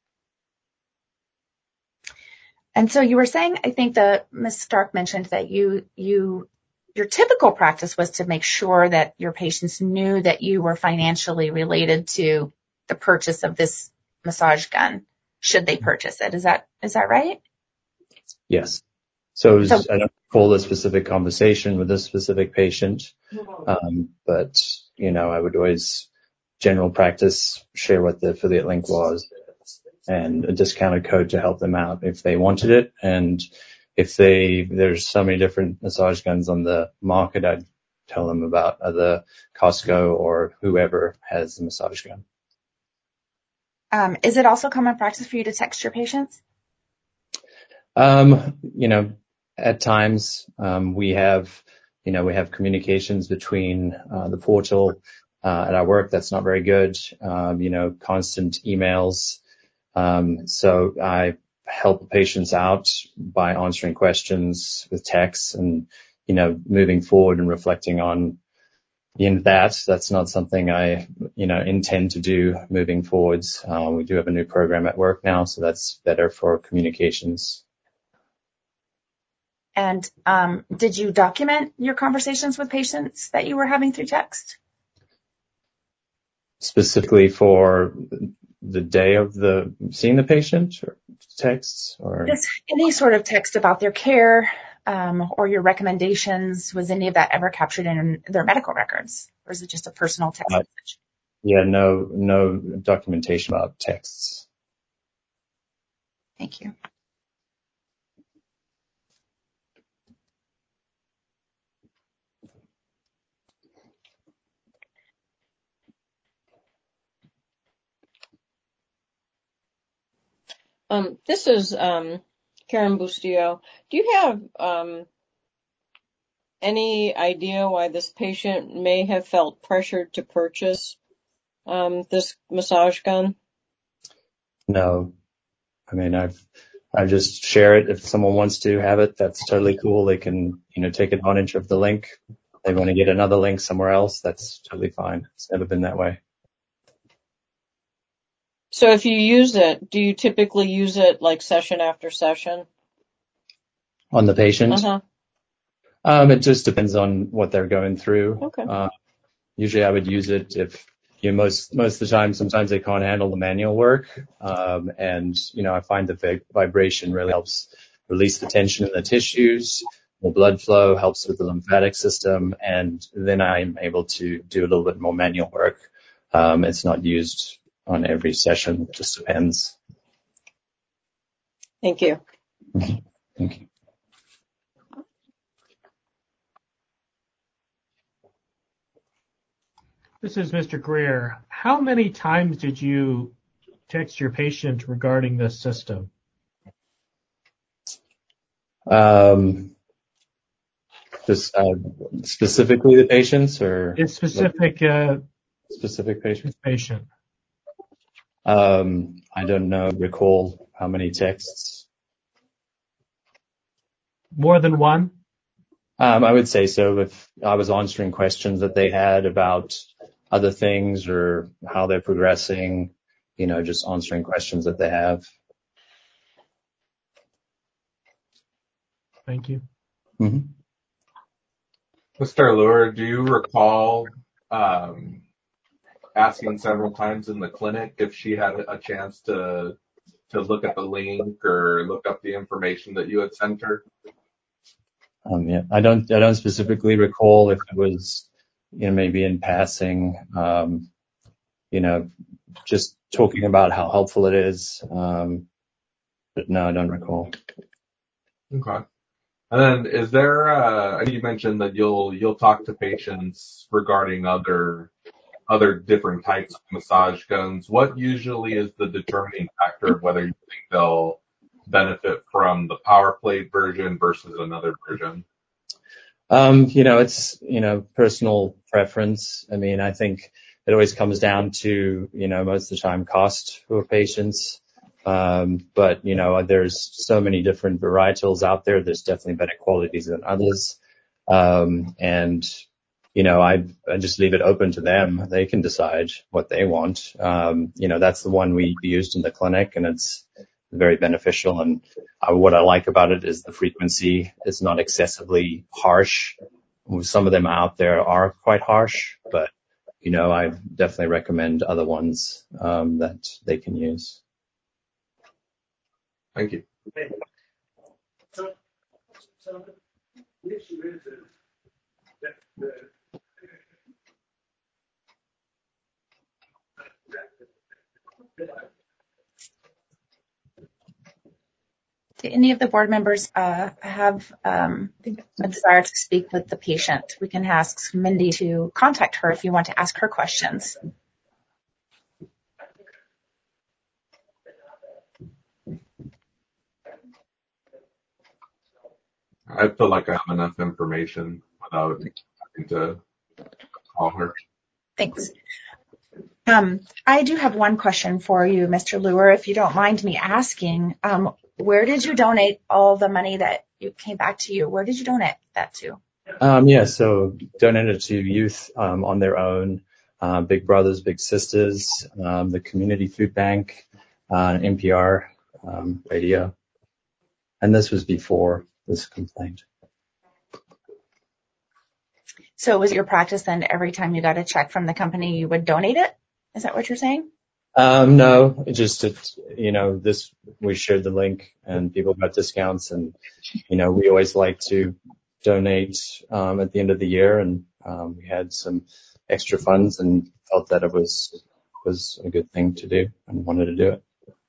And so you were saying, I think that Miz Stark mentioned that you you your typical practice was to make sure that your patients knew that you were financially related to the purchase of this massage gun, should they purchase it. Is that is that right? Yes. So, it was, so I don't recall the specific conversation with this specific patient, um, but, you know, I would always, general practice, share what the affiliate link was and a discounted code to help them out if they wanted it. And if they, there's so many different massage guns on the market, I'd tell them about other Costco or whoever has the massage gun. Um, is it also common practice for you to text your patients? Um, you know, at times, um, we have, you know, we have communications between, uh, the portal uh, at our work. That's not very good. Um, you know, constant emails. Um, so I help patients out by answering questions with texts and, you know, moving forward and reflecting on in that. That's not something I, you know, intend to do moving forwards. Uh, we do have a new program at work now, so that's better for communications. And um, did you document your conversations with patients that you were having through text? Specifically for the day of the seeing the patient, or texts, or Just any sort of text about their care um, or your recommendations. Was any of that ever captured in their medical records, or is it just a personal text uh, message? yeah, no, no documentation about texts. Thank you. Um, this is um, Karen Bustillo. Do you have um, any idea why this patient may have felt pressured to purchase um, this massage gun? No, I mean, I've, I just share it. If someone wants to have it, that's totally cool. They can, you know, take advantage of the link. If they want to get another link somewhere else, that's totally fine. It's never been that way. So if you use it, do you typically use it like session after session? On the patient? Uh-huh. Um, it just depends on what they're going through. Okay. Uh, usually I would use it if, you know, most, most of the time, sometimes they can't handle the manual work. Um, and, you know, I find the vi- vibration really helps release the tension in the tissues. More blood flow helps with the lymphatic system. And then I'm able to do a little bit more manual work. Um, it's not used on every session. It just depends. Thank you. Thank you. This is Mister Greer. How many times did you text your patient regarding this system? Um, just uh, specifically the patients, or It's specific. Uh, specific patients. Patient. Um, I don't know. Recall how many texts. More than one? Um, I would say so. If I was answering questions that they had about other things or how they're progressing, you know, just answering questions that they have. Thank you. Mm-hmm. Mister Allure, do you recall um, asking several times in the clinic if she had a chance to to look at the link or look up the information that you had sent her? Um, yeah, I don't, I don't specifically recall if it was, you know, maybe in passing, um, you know, just talking about how helpful it is. Um, but no, I don't recall. Okay. And then is there, uh, I know you mentioned that you'll, you'll talk to patients regarding other, other different types of massage guns. What usually is the determining factor of whether you think they'll benefit from the power plate version versus another version? Um, you know, it's, you know, personal preference. I mean, I think it always comes down to, you know, most of the time cost for patients. Um, but, you know, there's so many different varietals out there. There's definitely better qualities than others. Um, and, you know, I, I just leave it open to them. They can decide what they want. Um, you know, that's the one we used in the clinic, and it's very beneficial. And uh, what I like about it is the frequency is not excessively harsh. Some of them out there are quite harsh, but, you know, I definitely recommend other ones um, that they can use. Thank you. Do any of the board members uh, have um, a desire to speak with the patient? We can ask Mindy to contact her if you want to ask her questions. I feel like I have enough information without having to call her. Thanks. Um, I do have one question for you, Mister Luer, if you don't mind me asking. Um, where did you donate all the money that you came back to you? Where did you donate that to? Um, yeah, so donated to youth um, on their own, uh, Big Brothers, Big Sisters, um, the Community Food Bank, uh, N P R um, radio. And this was before this complaint. So was your practice then every time you got a check from the company, you would donate it? Is that what you're saying? Um, no, it just, it, you know, this, we shared the link and people got discounts and, you know, we always like to donate, um, at the end of the year and, um, we had some extra funds and felt that it was, was a good thing to do and wanted to do it.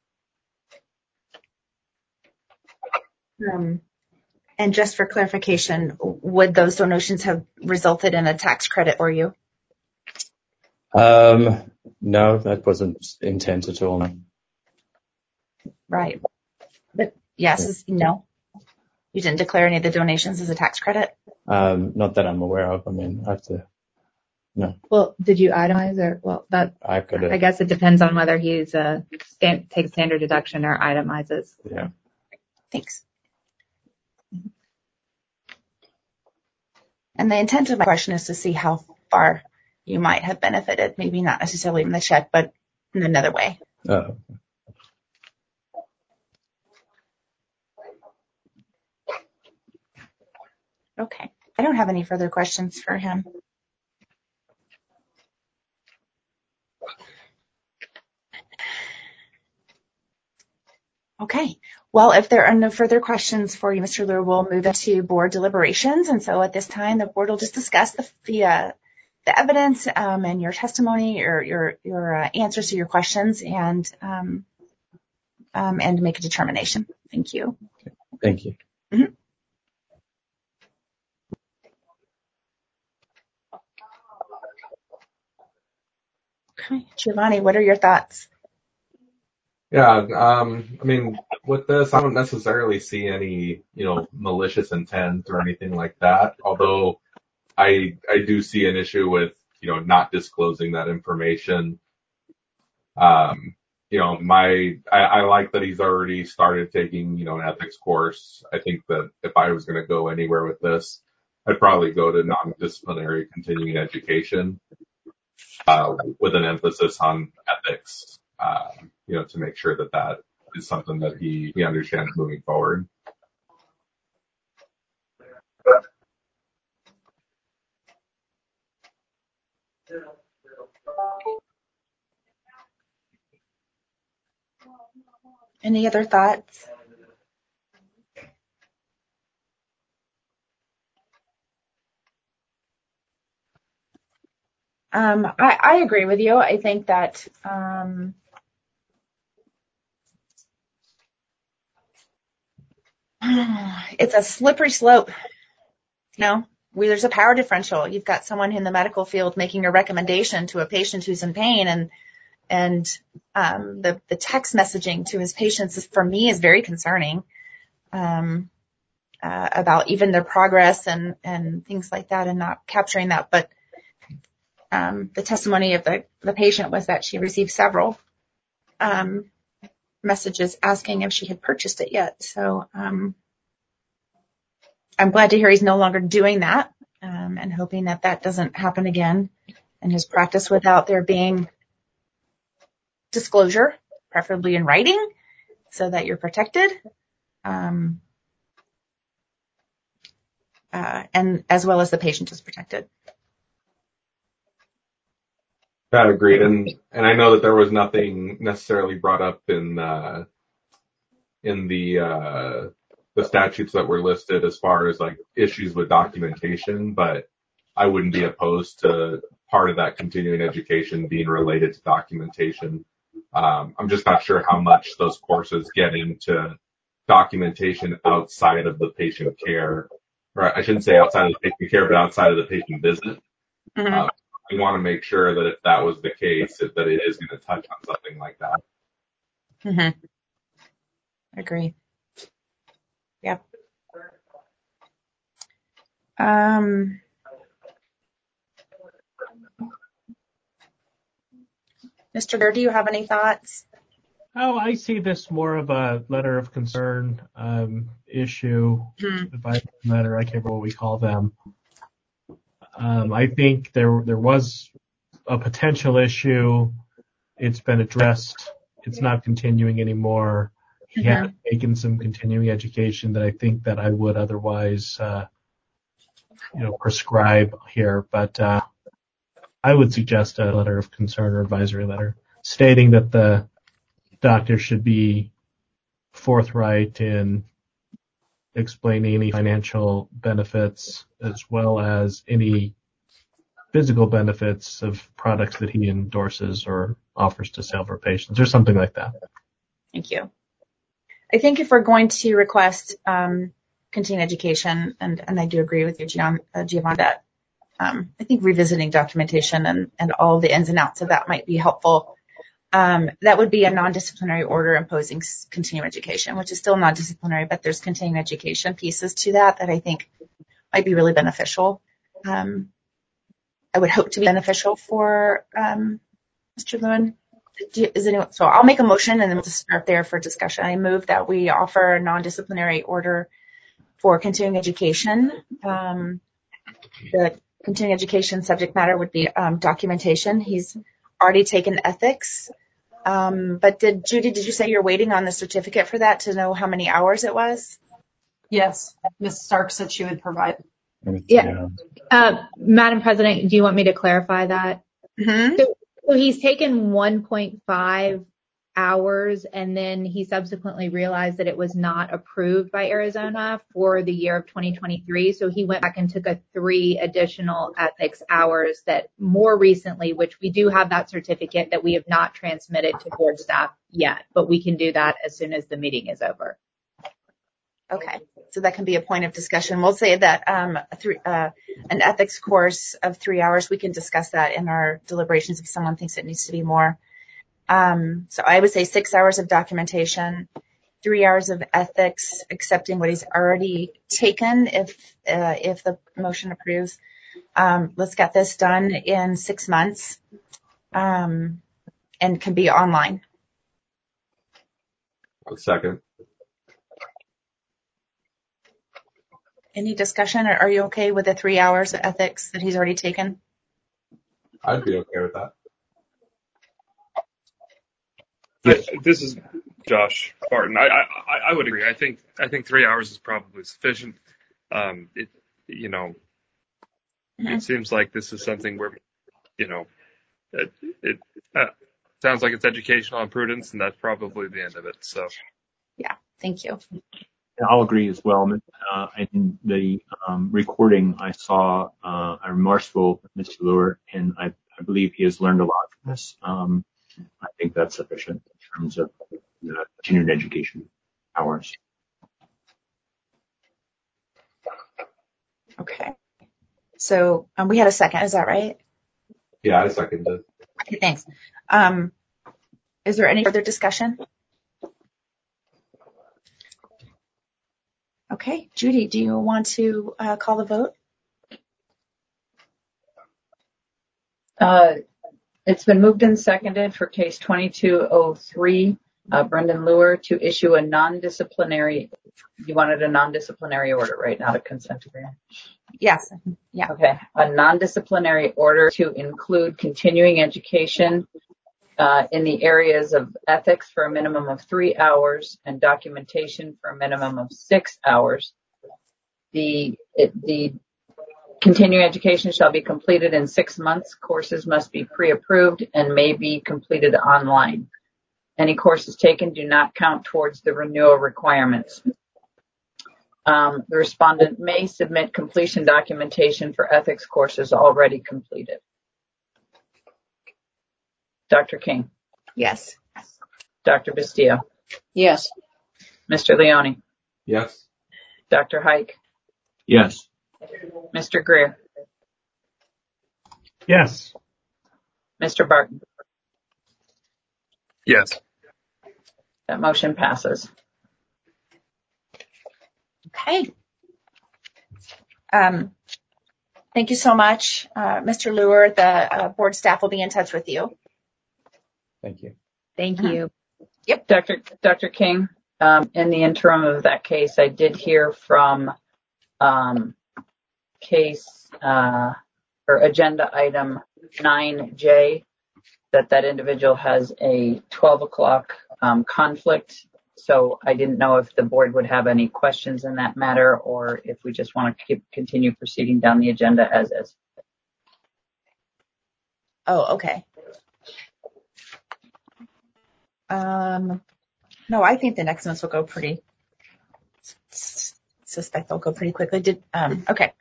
Um, and just for clarification, would those donations have resulted in a tax credit for you? Um, no, that wasn't intent at all. No. Right. But yes, is no. You didn't declare any of the donations as a tax credit? Um, not that I'm aware of. I mean, I have to, no. Well, did you itemize or, well, that, I could have. I guess it depends on whether he's a stand, takes standard deduction or itemizes. Yeah. Thanks. And the intent of my question is to see how far you might have benefited, maybe not necessarily in the check, but in another way. Oh. Okay. I don't have any further questions for him. Okay. Well, if there are no further questions for you, Mister Luer, we'll move into board deliberations. And so at this time, the board will just discuss the the, uh, the evidence um, and your testimony or your your uh, answers to your questions and um, um, and make a determination. Thank you. Thank you. Mm-hmm. Okay. Giovanni, what are your thoughts? Yeah, um, I mean, with this, I don't necessarily see any, you know, malicious intent or anything like that. Although I, I do see an issue with, you know, not disclosing that information. Um, you know, my, I, I like that he's already started taking, you know, an ethics course. I think that if I was going to go anywhere with this, I'd probably go to non-disciplinary continuing education, uh, with an emphasis on ethics. Um, you know, to make sure that that is something that he, he understands moving forward. Any other thoughts? Um, I, I agree with you. I think that um, it's a slippery slope. You know, where there's a power differential. You've got someone in the medical field making a recommendation to a patient who's in pain, and and um, the the text messaging to his patients is, for me, is very concerning um, uh, about even their progress and and things like that, and not capturing that. But um, the testimony of the the patient was that she received several um, messages asking if she had purchased it yet. So um, I'm glad to hear he's no longer doing that, um, and hoping that that doesn't happen again in his practice without there being disclosure, preferably in writing, so that you're protected, um, uh, and as well as the patient is protected. I agreed, and and I know that there was nothing necessarily brought up in uh, in the uh, the statutes that were listed as far as like issues with documentation, but I wouldn't be opposed to part of that continuing education being related to documentation. Um, I'm just not sure how much those courses get into documentation outside of the patient care, or I shouldn't say outside of the patient care, but outside of the patient visit. Mm-hmm. Uh, we want to make sure that if that was the case, that it is going to touch on something like that. Mm-hmm. Agree. Yep. Um, Mister Lear, do you have any thoughts? Oh, I see this more of a letter of concern um, issue, Hmm. advisory letter, I can't remember what we call them. Um, I think there there was a potential issue. It's been addressed. It's not continuing anymore. He Mhm. has taken some continuing education that I think that I would otherwise, uh, you know, prescribe here. But uh, I would suggest a letter of concern or advisory letter stating that the doctor should be forthright in explaining any financial benefits as well as any physical benefits of products that he endorses or offers to sell for patients or something like that. Thank you. I think if we're going to request um, continuing education, and, and I do agree with you, Gian, uh, Giovanni, that um, I think revisiting documentation and, and all the ins and outs of that might be helpful. Um, that would be a non-disciplinary order imposing s- continuing education, which is still non-disciplinary, but there's continuing education pieces to that that I think might be really beneficial. Um, I would hope to be beneficial for um, Mister Lewin. Do you, is anyone, so I'll make a motion and then we'll just start there for discussion. I move that we offer a non-disciplinary order for continuing education. Um, the continuing education subject matter would be um, documentation. He's already taken ethics. Um, but did Judy, did you say you're waiting on the certificate for that to know how many hours it was? Yes, Miz Stark said she would provide. Yeah. Uh, Madam President, do you want me to clarify that? Mm-hmm. So, so he's taken one point five hours, and then he subsequently realized that it was not approved by Arizona for the year of twenty twenty-three. So he went back and took a three additional ethics hours that more recently, which we do have that certificate that we have not transmitted to board staff yet, but we can do that as soon as the meeting is over. Okay, so that can be a point of discussion. We'll say that um, a three, uh, an ethics course of three hours, we can discuss that in our deliberations if someone thinks it needs to be more. Um, so I would say six hours of documentation, three hours of ethics, accepting what he's already taken if uh, if the motion approves. Um, let's get this done in six months um, and can be online. A second. Any discussion, or are you okay with the three hours of ethics that he's already taken? I'd be okay with that. I, this is Josh Barton. I, I I would agree. I think I think three hours is probably sufficient. Um, it you know, Mm-hmm. it seems like this is something where you know it, it uh, sounds like it's educational and prudence, and that's probably the end of it. So Yeah, thank you. And I'll agree as well. Uh, in the um, recording, I saw uh, a remorseful Mister Lure, and I, I believe he has learned a lot from this. Um, I think that's sufficient in terms of the continued education hours. Okay. So um, we had a second. Is that right? Yeah, I second it. Okay, thanks. Um, is there any further discussion? Okay, Judy, do you want to uh, call the vote? Uh, it's been moved and seconded for case twenty-two oh three, uh, Brendan Lure, to issue a non-disciplinary, you wanted a non-disciplinary order, right? Not a consent agreement. Yes. Yeah. Okay. A non-disciplinary order to include continuing education uh, in the areas of ethics for a minimum of three hours and documentation for a minimum of six hours. The, it, the continuing education shall be completed in six months. Courses must be pre-approved and may be completed online. Any courses taken do not count towards the renewal requirements. Um, the respondent may submit completion documentation for ethics courses already completed. Doctor King. Yes. Doctor Bastillo. Yes. Mister Leone. Yes. Doctor Hike. Yes. Mister Greer. Yes. Mister Barton. yes. That motion passes. Okay. Um, thank you so much, uh, Mister Lure. The uh, board staff will be in touch with you. Thank you. Thank Mhm. you. Yep, Doctor Doctor King. Um, in the interim of that case, I did hear from um, case uh, or agenda item nine J that that individual has a twelve o'clock um, conflict. So I didn't know if the board would have any questions in that matter, or if we just want to keep, continue proceeding down the agenda as is. Oh, okay. Um, no, I think the next ones will go pretty, suspect they'll go pretty quickly. Did, um, okay.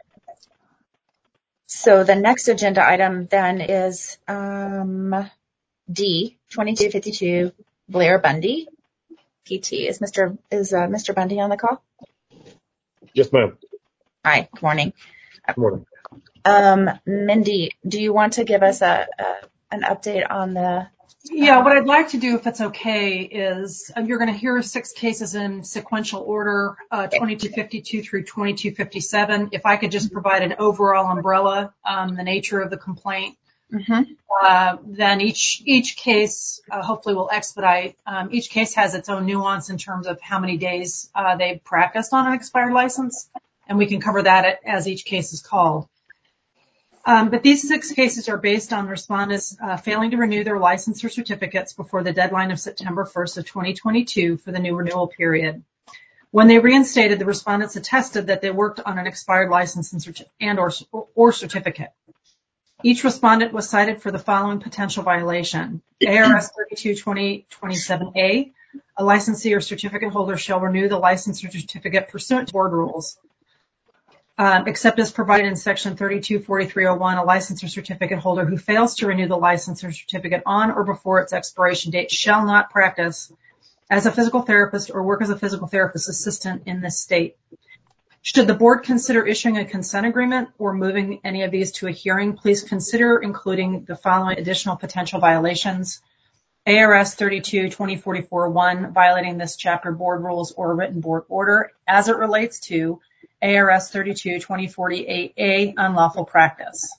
So the next agenda item then is um, D, twenty-two fifty-two, Blair Bundy, P T. Is Mister is uh, Mister Bundy on the call? Yes, ma'am. Hi, good morning. Good morning. Um, Mindy, do you want to give us a, a an update on the? Yeah, what I'd like to do, if it's okay, is uh, you're going to hear six cases in sequential order, uh, twenty-two fifty-two through twenty-two fifty-seven. If I could just provide an overall umbrella, um, the nature of the complaint, Mm-hmm. uh, then each each case uh, hopefully will expedite. Um, each case has its own nuance in terms of how many days uh, they've practiced on an expired license, and we can cover that as each case is called. Um, but these six cases are based on respondents uh, failing to renew their license or certificates before the deadline of September first of twenty twenty-two for the new renewal period. When they reinstated, the respondents attested that they worked on an expired license and, certi- and or, or certificate. Each respondent was cited for the following potential violation. A R S thirty-two twenty twenty-seven A, a licensee or certificate holder shall renew the license or certificate pursuant to board rules. Um, except as provided in section thirty-two forty-three oh one, a license or certificate holder who fails to renew the license or certificate on or before its expiration date shall not practice as a physical therapist or work as a physical therapist assistant in this state. Should the board consider issuing a consent agreement or moving any of these to a hearing, please consider including the following additional potential violations. A R S thirty-two twenty forty-four one, violating this chapter board rules or written board order as it relates to A R S thirty-two twenty forty-eight A, unlawful practice.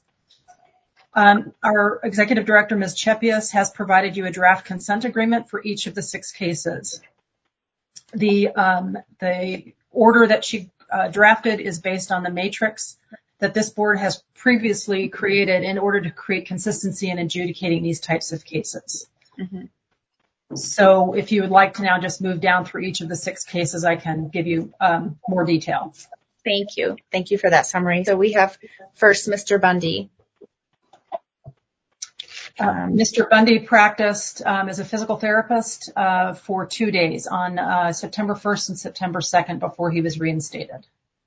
Um, our executive director, Miz Chepius, has provided you a draft consent agreement for each of the six cases. The, um, the order that she uh, drafted is based on the matrix that this board has previously created in order to create consistency in adjudicating these types of cases. Mm-hmm. So if you would like to now just move down through each of the six cases, I can give you um, more detail. Thank you. Thank you for that summary. So we have first Mister Bundy. Um, Mister Bundy practiced um, as a physical therapist uh, for two days on uh, September first and September second before he was reinstated.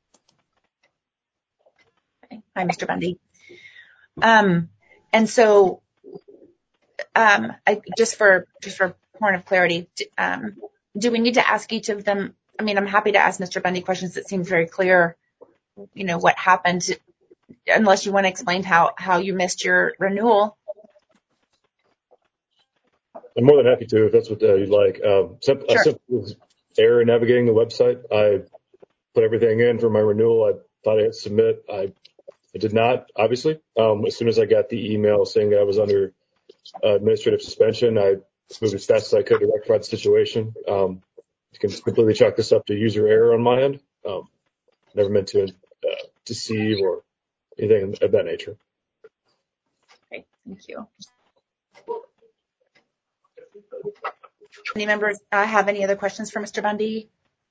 Okay. Hi, Mister Bundy. Um, and so, um, I, just for just for point of clarity, um, do we need to ask each of them? I mean, I'm happy to ask Mister Bundy questions. It seems very clear, you know, what happened. Unless you want to explain how how you missed your renewal. I'm more than happy to, if that's what uh, you'd like. Um, simple, Sure. I simply was error navigating the website. I put everything in for my renewal. I thought I hit submit. I, I did not, obviously. Um, as soon as I got the email saying that I was under uh, administrative suspension, I moved as fast as I could to rectify the situation. Um, you can completely chalk this up to user error on my end. Um, never meant to uh, deceive or anything of that nature. Okay, thank you. Any members uh, have any other questions for Mister Bundy?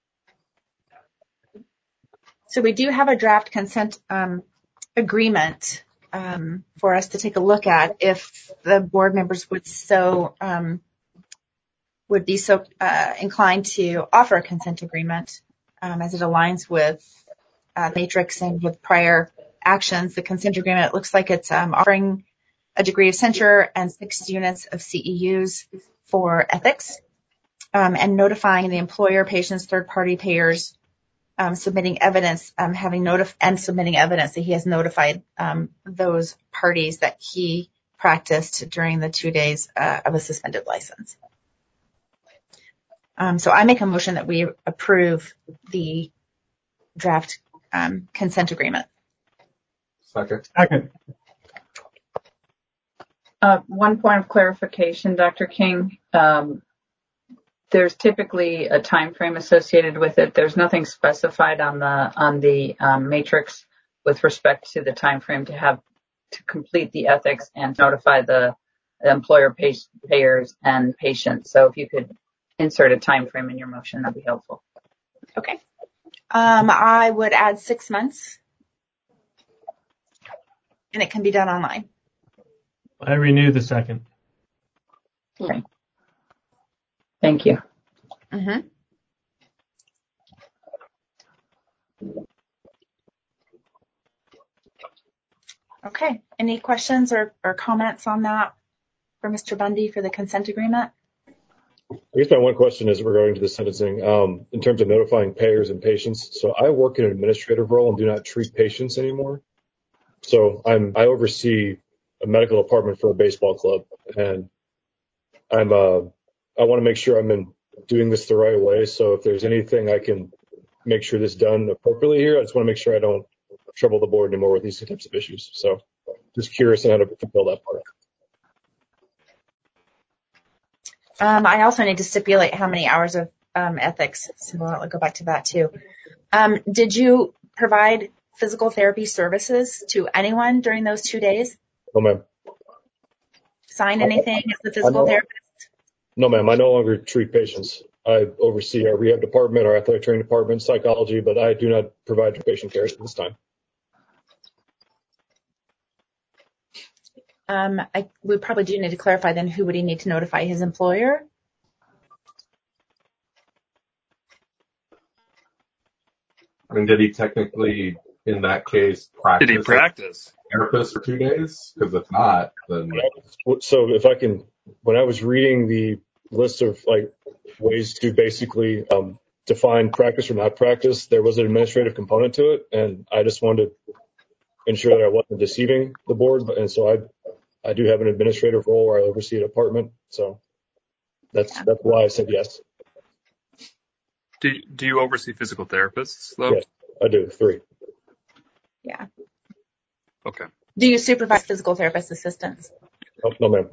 So we do have a draft consent um, agreement um, for us to take a look at if the board members would so um, would be so uh, inclined to offer a consent agreement um, as it aligns with uh, matrix and with prior actions. The consent agreement looks like it's um, offering a degree of censure and six units of C E Us for ethics, um, and notifying the employer, patients, third-party payers, um, submitting evidence, um, having notif- and submitting evidence that he has notified um, those parties that he practiced during the two days uh, of a suspended license. Um, so I make a motion that we approve the draft um, consent agreement. Second. Second. Uh, one point of clarification, Doctor King. Um, there's typically a time frame associated with it. There's nothing specified on the on the um, matrix with respect to the time frame to have to complete the ethics and notify the, the employer, pay, payers, and patients. So if you could insert a time frame in your motion, that'd be helpful. Okay. Um, I would add six months, and it can be done online. I renew the second. Okay. Thank you. Mm-hmm. Okay. Any questions or, or comments on that for Mister Bundy for the consent agreement? I guess my one question is regarding to the sentencing, um, in terms of notifying payers and patients. So I work in an administrative role and do not treat patients anymore. So I'm, I oversee a medical department for a baseball club, and I'm, uh, I want to make sure I'm in doing this the right way. So if there's anything I can make sure this done appropriately here, I just want to make sure I don't trouble the board anymore with these types of issues. So just curious on how to fulfill that part. Um, I also need to stipulate how many hours of um, ethics, so I'll go back to that too. Um, did you provide physical therapy services to anyone during those two days? No, ma'am. Sign anything as the physical therapist? No, ma'am. I no longer treat patients. I oversee our rehab department, our athletic training department, psychology, but I do not provide patient care at this time. Um, I, we probably do need to clarify then who would he need to notify, his employer? I mean, did he technically, in that case, practice? Did he practice? Therapist for two days? Because if not, then. So if I can, when I was reading the list of like ways to basically um, define practice or not practice, there was an administrative component to it, and I just wanted to ensure that I wasn't deceiving the board, and so I. I do have an administrative role where I oversee a department, so that's that's why I said yes. Do do you oversee physical therapists though? Yes, I do. Three. Yeah. Okay. Do you supervise physical therapist assistants? Oh, no, ma'am.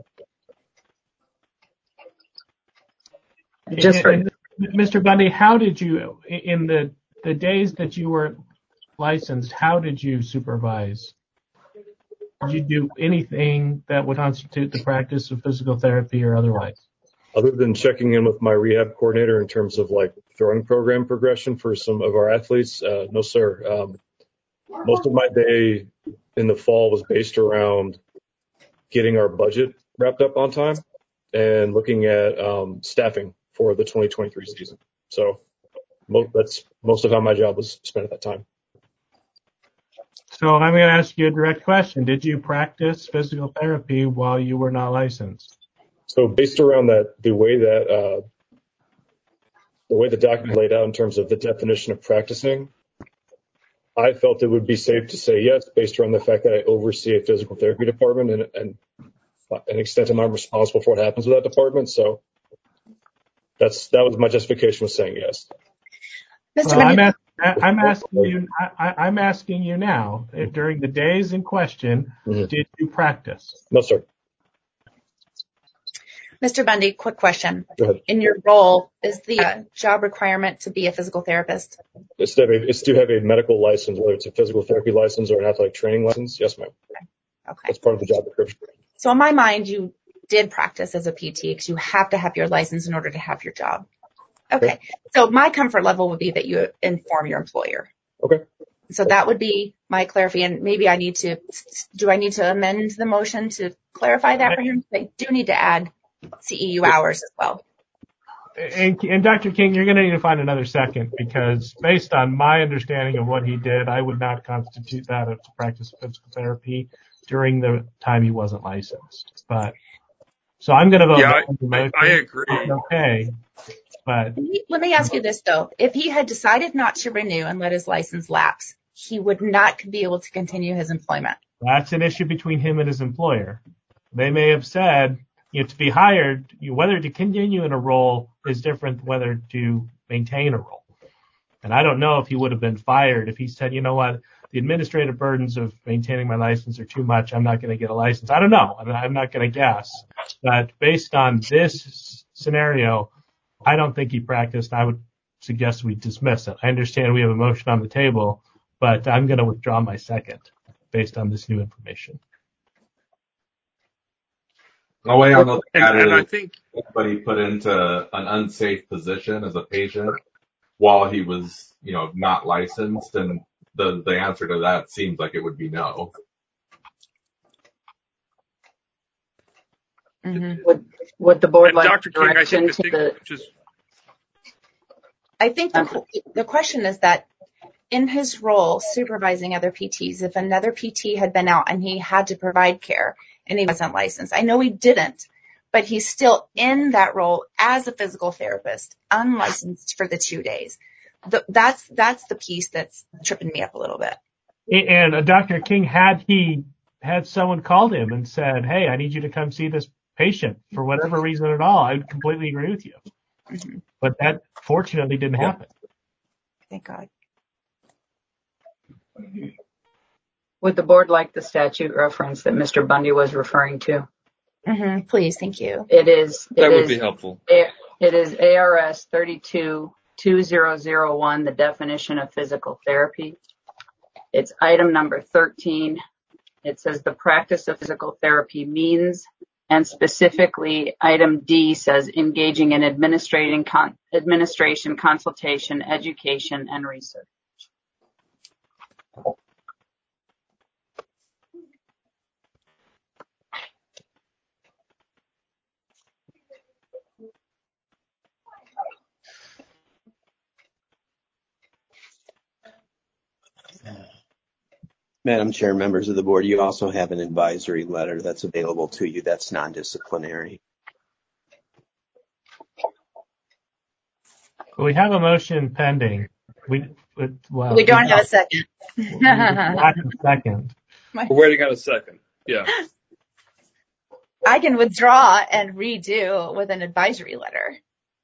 Just for Mister Bundy, how did you, in the the days that you were licensed, how did you supervise? Did you do anything that would constitute the practice of physical therapy or otherwise? Other than checking in with my rehab coordinator in terms of like throwing program progression for some of our athletes, uh, no, sir. Um, most of my day in the fall was based around getting our budget wrapped up on time and looking at um, staffing for the twenty twenty-three season. So most, that's most of how my job was spent at that time. So I'm going to ask you a direct question. Did you practice physical therapy while you were not licensed? So based around that, the way that uh, the way the document laid out in terms of the definition of practicing, I felt it would be safe to say yes, based around the fact that I oversee a physical therapy department and, and an extent of I'm responsible for what happens with that department. So that's that was my justification with saying yes. Well, I'm, ask, I'm asking you. I, I'm asking you now. If during the days in question, mm-hmm. did you practice? No, sir. Mister Bundy, quick question. Go ahead. In your role, is the uh, job requirement to be a physical therapist? It's to, have a, it's to have a medical license, whether it's a physical therapy license or an athletic training license. Yes, ma'am. Okay. That's part of the job description. So in my mind, you did practice as a P T because you have to have your license in order to have your job. Okay. okay. So my comfort level would be that you inform your employer. Okay. So that would be my clarity. And maybe I need to, do I need to amend the motion to clarify that for him? I do need to add C E U hours as well. And, and Doctor King, you're going to need to find another second because based on my understanding of what he did, I would not constitute that as a practice of physical therapy during the time he wasn't licensed. But so I'm going to vote. Yeah, no I, I agree. Okay. But let me ask you this though. If he had decided not to renew and let his license lapse, he would not be able to continue his employment. That's an issue between him and his employer. They may have said, you know, to be hired, you, whether to continue in a role is different than whether to maintain a role. And I don't know if he would have been fired if he said, you know what, the administrative burdens of maintaining my license are too much. I'm not going to get a license. I don't know. I'm not going to guess. But based on this scenario, I don't think he practiced. I would suggest we dismiss it. I understand we have a motion on the table, but I'm going to withdraw my second based on this new information. The way I'm looking at And, it and I is think somebody put into an unsafe position as a patient while he was, you know, not licensed, and the the answer to that seems like it would be no. Mm-hmm. Would would the board like Doctor King, I think direction the to thing the? just I think the the question is that in his role supervising other P Ts, if another P T had been out and he had to provide care and he wasn't licensed, I know he didn't, but he's still in that role as a physical therapist, unlicensed for the two days. The, that's that's the piece that's tripping me up a little bit. And uh, Doctor King, had he had someone called him and said, hey, I need you to come see this patient for whatever reason at all, I would completely agree with you. Mm-hmm. But that fortunately didn't happen. Thank God. Would the board like the statute reference that Mister Bundy was referring to? Mm-hmm. Please, thank you. It is. It that would is, be helpful. It is A R S thirty-two two thousand one, the definition of physical therapy. It's item number thirteen. It says the practice of physical therapy means, and specifically item D says engaging in administrating con- administration, consultation, education, and research. Madam Chair, members of the board, you also have an advisory letter that's available to you that's non-disciplinary. We have a motion pending. We well, we don't we have a second. Not a second. We're waiting on a second. Yeah. I can withdraw and redo with an advisory letter.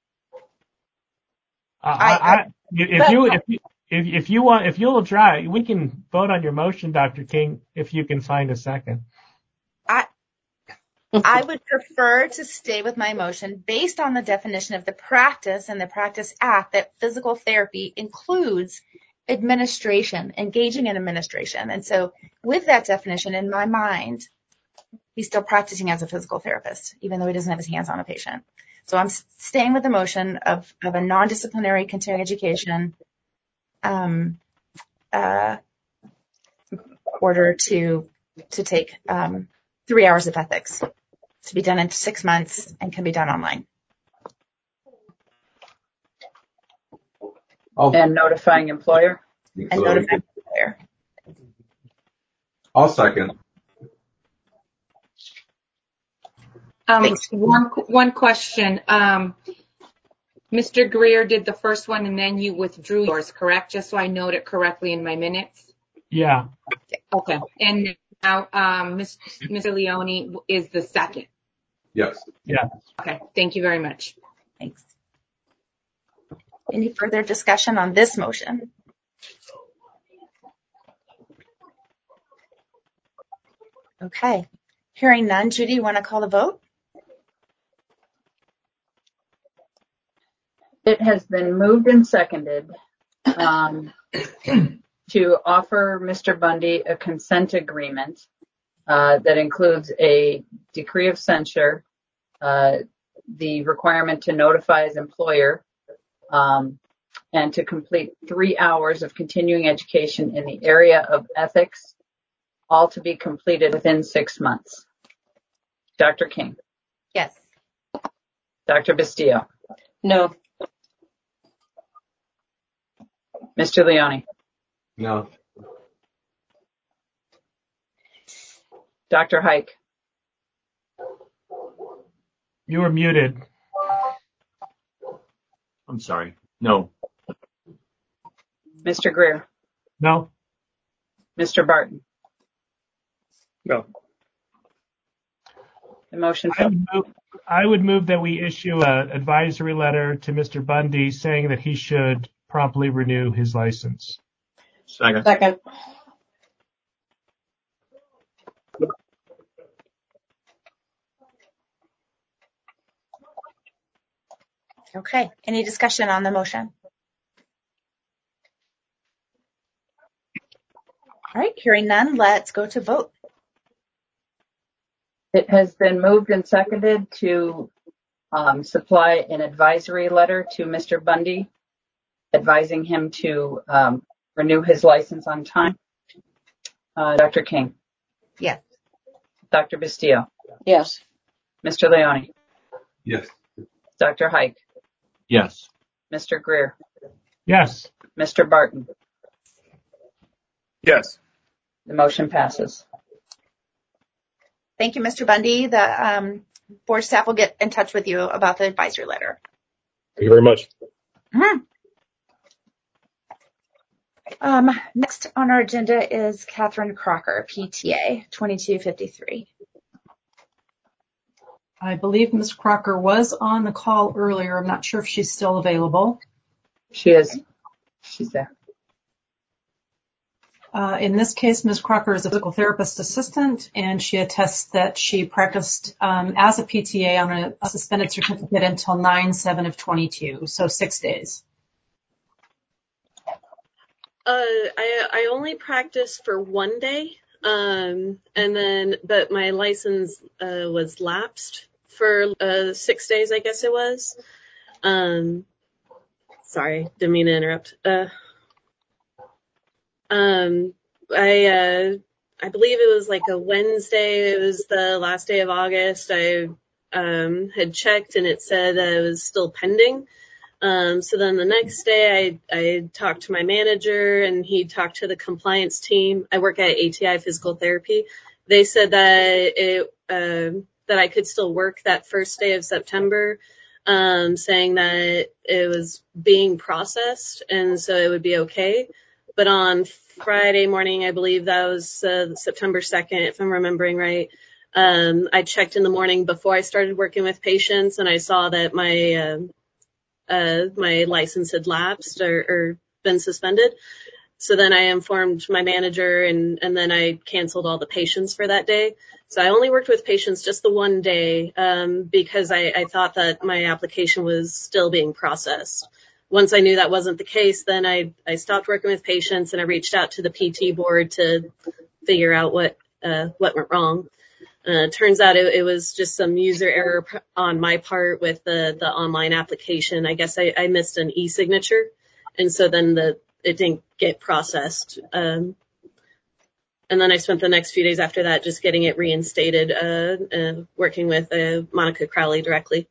Uh, I, I, I, if you if you if if you want if you'll try, we can vote on your motion, Doctor King, if you can find a second. I I would prefer to stay with my motion based on the definition of the practice and the Practice Act that physical therapy includes administration, engaging in administration. And so with that definition in my mind, he's still practicing as a physical therapist, even though he doesn't have his hands on a patient. So I'm staying with the motion of, of a non-disciplinary continuing education um, uh, order to to take um, three hours of ethics to be done in six months and can be done online. I'll, and notifying employer. And so notifying employer. I'll second. Um, one, one question. Um, Mister Greer did the first one and then you withdrew yours, correct? Just so I note it correctly in my minutes. Yeah. Okay. And now, um, Mister Leone is the second. Yes. Yeah. Okay. Thank you very much. Thanks. Any further discussion on this motion? Okay. Hearing none, Judy, you want to call the vote? It has been moved and seconded um, to offer Mister Bundy a consent agreement uh, that includes a decree of censure, uh, the requirement to notify his employer, um, and to complete three hours of continuing education in the area of ethics, all to be completed within six months. Doctor King? Yes. Doctor Bastillo? No. Mister Leone? No. Doctor Hike? You were muted. I'm sorry. No. Mister Greer? No. Mister Barton? No. The motion I would, move, I would move that we issue an advisory letter to Mister Bundy saying that he should promptly renew his license. Second. Second. Okay. Any discussion on the motion? All right. Hearing none, let's go to vote. It has been moved and seconded to um, supply an advisory letter to Mister Bundy, advising him to um, renew his license on time. Uh, Doctor King? Yes. Doctor Bastillo? Yes. Mister Leone? Yes. Doctor Hike? Yes. Mister Greer? Yes. Mister Barton? Yes. The motion passes. Thank you, Mister Bundy. The um, board staff will get in touch with you about the advisory letter. Thank you very much. Mm-hmm. Um, next on our agenda is Catherine Crocker, P T A, twenty-two fifty-three. I believe Miz Crocker was on the call earlier. I'm not sure if she's still available. She is. She's there. Uh, in this case, Miz Crocker is a physical therapist assistant, and she attests that she practiced um, as a P T A on a, a suspended certificate until nine seven of twenty-two, so six days. Uh, I I only practiced for one day, um, and then but my license uh, was lapsed for uh, six days, I guess it was. Um, sorry, didn't mean to interrupt. Uh, um, I uh, I believe it was like a Wednesday. It was the last day of August. I um, had checked and it said that it was still pending. Um, so then the next day I, I talked to my manager and he talked to the compliance team. I work at A T I Physical Therapy. They said that it, uh, that I could still work that first day of September, um, saying that it was being processed and so it would be okay. But on Friday morning, I believe that was uh, September second, if I'm remembering right. Um, I checked in the morning before I started working with patients and I saw that my, uh, Uh, my license had lapsed or, or been suspended. So then I informed my manager and, and then I canceled all the patients for that day. So I only worked with patients just the one day, um, because I, I thought that my application was still being processed. Once I knew that wasn't the case, then I, I stopped working with patients and I reached out to the P T board to figure out what, uh, what went wrong. Uh, turns out it, it was just some user error on my part with the, the online application. I guess I, I missed an e-signature, and so then the it didn't get processed. Um, and then I spent the next few days after that just getting it reinstated, uh, uh, working with uh, Monica Crowley directly.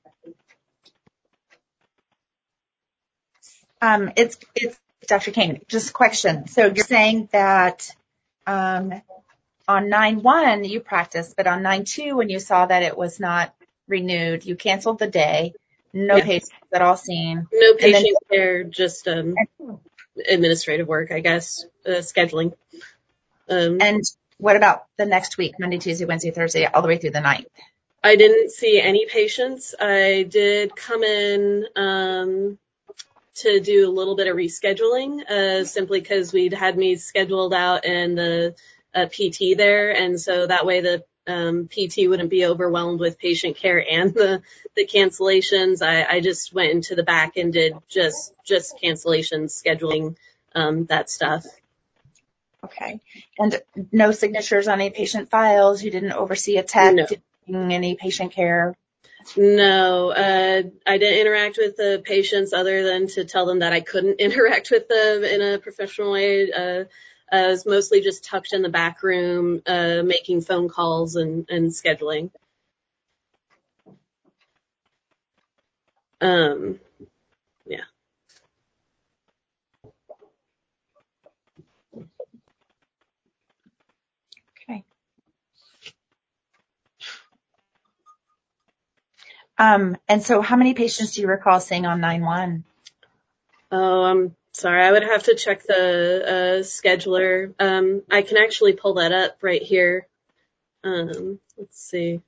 Um, it's it's Doctor King. Just a question. So you're saying that um, on nine one you practiced, but on nine two when you saw that it was not renewed, you canceled the day. No Yeah. patients at all seen. No And then- patient care, just um, administrative work, I guess, uh, scheduling. Um, And what about the next week, Monday, Tuesday, Wednesday, Thursday, all the way through the ninth? I didn't see any patients. I did come in um, to do a little bit of rescheduling, uh, simply because we'd had me scheduled out and the uh, P T there, and so that way the um, P T wouldn't be overwhelmed with patient care and the the cancellations. I, I just went into the back and did just just cancellations, scheduling um, that stuff. Okay. And no signatures on any patient files? You didn't oversee a tech? No. Doing any patient care? No, uh, I didn't interact with the patients other than to tell them that I couldn't interact with them in a professional way. Uh, I was mostly just tucked in the back room, uh, making phone calls and, and scheduling. Um, yeah. Okay. Um, and so how many patients do you recall seeing on nine one? Oh, I'm sorry. I would have to check the uh, scheduler. Um, I can actually pull that up right here. Um, let's see.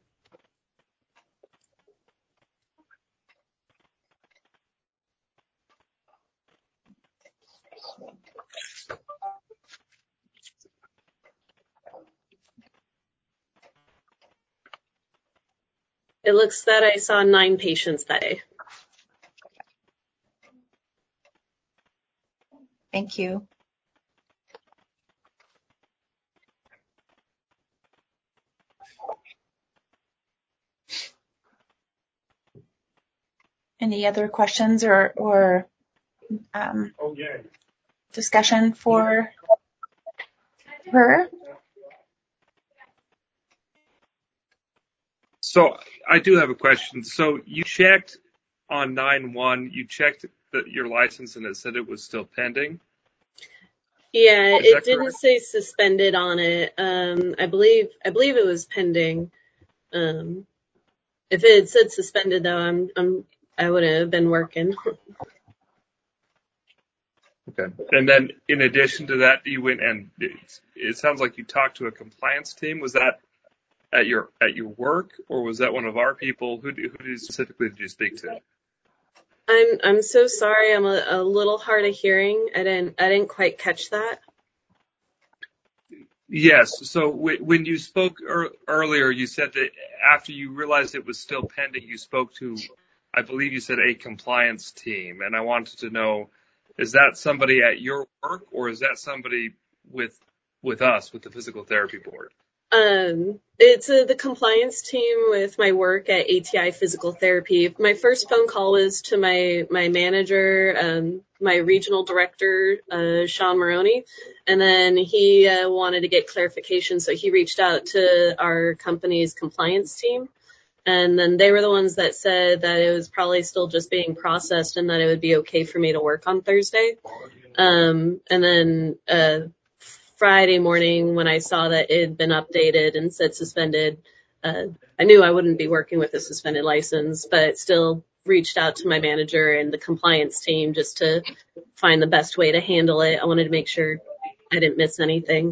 It looks that I saw nine patients that day. Thank you. Any other questions or, or um, discussion for her? So I do have a question. So you checked on nine one, you checked the, your license and it said it was still pending? Yeah, Is it that didn't correct? say suspended on it. Um, I believe I believe it was pending. Um, if it had said suspended, though, I'm I'm I would have been working. Okay. And then in addition to that, you went and it, it sounds like you talked to a compliance team. Was that at your at your work, or was that one of our people? Who do, who did specifically did you speak to? I'm I'm so sorry. I'm a, a little hard of hearing. I didn't I didn't quite catch that. Yes. So w- when you spoke er- earlier, you said that after you realized it was still pending, you spoke to, I believe you said, a compliance team. And I wanted to know, is that somebody at your work, or is that somebody with with us, with the physical therapy board? Um, it's uh, the compliance team with my work at A T I Physical Therapy. My first phone call was to my my manager, um, my regional director, uh, Sean Maroney, and then he uh, wanted to get clarification, so he reached out to our company's compliance team, and then they were the ones that said that it was probably still just being processed and that it would be okay for me to work on Thursday. Um, and then uh, Friday morning, when I saw that it had been updated and said suspended, uh, I knew I wouldn't be working with a suspended license, but still reached out to my manager and the compliance team just to find the best way to handle it. I wanted to make sure I didn't miss anything.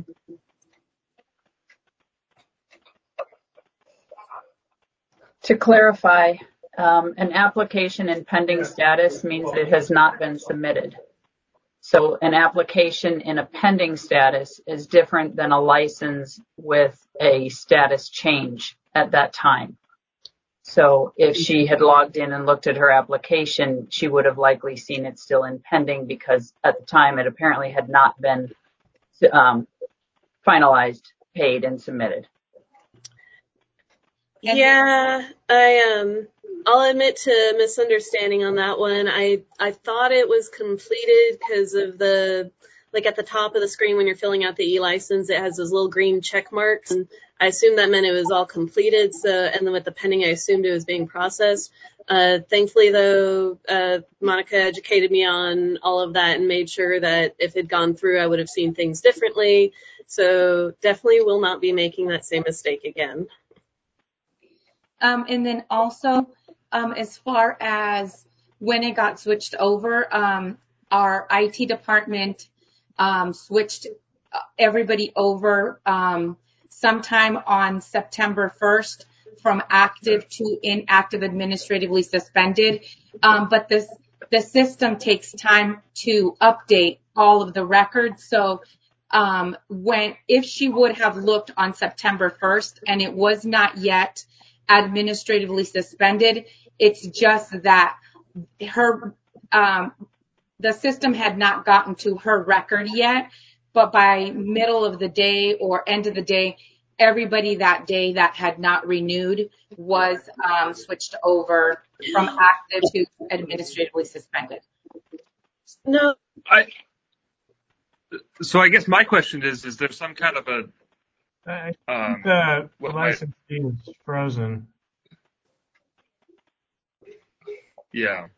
To clarify, um, an application in pending status means that it has not been submitted. So an application in a pending status is different than a license with a status change at that time. So if she had logged in and looked at her application, she would have likely seen it still in pending because at the time it apparently had not been um, finalized, paid, and submitted. Yeah, I um I'll admit to misunderstanding on that one. I I thought it was completed because of the like at the top of the screen when you're filling out the e-license, it has those little green check marks, and I assumed that meant it was all completed. So, and then with the pending, I assumed it was being processed. Uh, thankfully, though, uh, Monica educated me on all of that and made sure that if it had gone through, I would have seen things differently. So, definitely will not be making that same mistake again. Um, and then also, um, as far as when it got switched over, um, our I T department um, switched everybody over um, sometime on September first from active to inactive administratively suspended. Um, but this, the system takes time to update all of the records. So um, when if she would have looked on September first and it was not yet administratively suspended, it's just that her um, the system had not gotten to her record yet, but by middle of the day or end of the day, everybody that day that had not renewed was um, switched over from active to administratively suspended. No, I. So I guess my question is: is there some kind of a I um, think the what license fee is frozen. Yeah.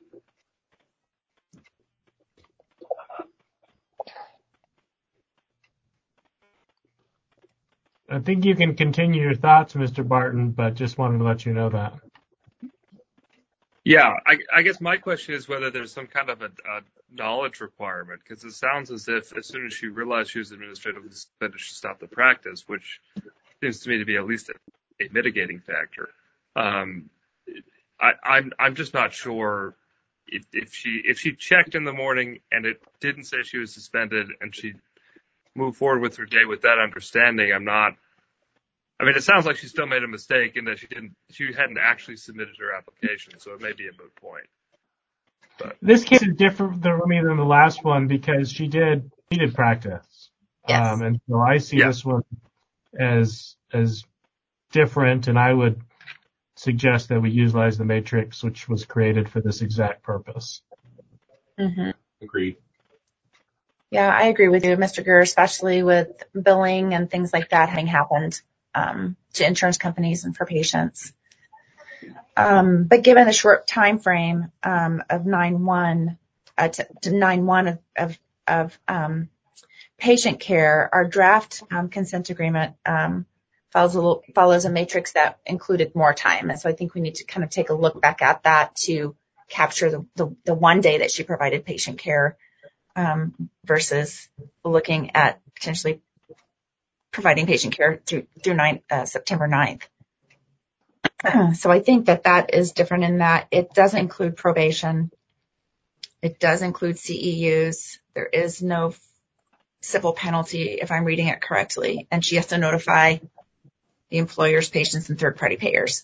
I think you can continue your thoughts, Mister Barton, but just wanted to let you know that. Yeah, I, I guess my question is whether there's some kind of a, a knowledge requirement, because it sounds as if as soon as she realized she was administratively suspended, she stopped the practice, which seems to me to be at least a, a mitigating factor. Um, I, I'm I'm just not sure if, if she if she checked in the morning and it didn't say she was suspended and she moved forward with her day with that understanding. I'm not I mean, it sounds like she still made a mistake in that she didn't, she hadn't actually submitted her application, so it may be a moot point. But this case is different for me than the last one because she did she did practice, Yes. um, and so I see Yeah. this one as as different, and I would suggest that we utilize the matrix, which was created for this exact purpose. Mm-hmm. Agreed. Yeah, I agree with you, Mister Gurr, especially with billing and things like that having happened um, to insurance companies and for patients. Um, but given the short time frame um, of nine one uh, to, to nine one of of, of um, patient care, our draft um, consent agreement um, follows a little, follows a matrix that included more time, and so I think we need to kind of take a look back at that to capture the the, the one day that she provided patient care. Um, versus looking at potentially providing patient care through, through nine, uh, September ninth. So I think that that is different in that it does include probation. It does include C E Us. There is no civil penalty, if I'm reading it correctly, and she has to notify the employers, patients, and third-party payers.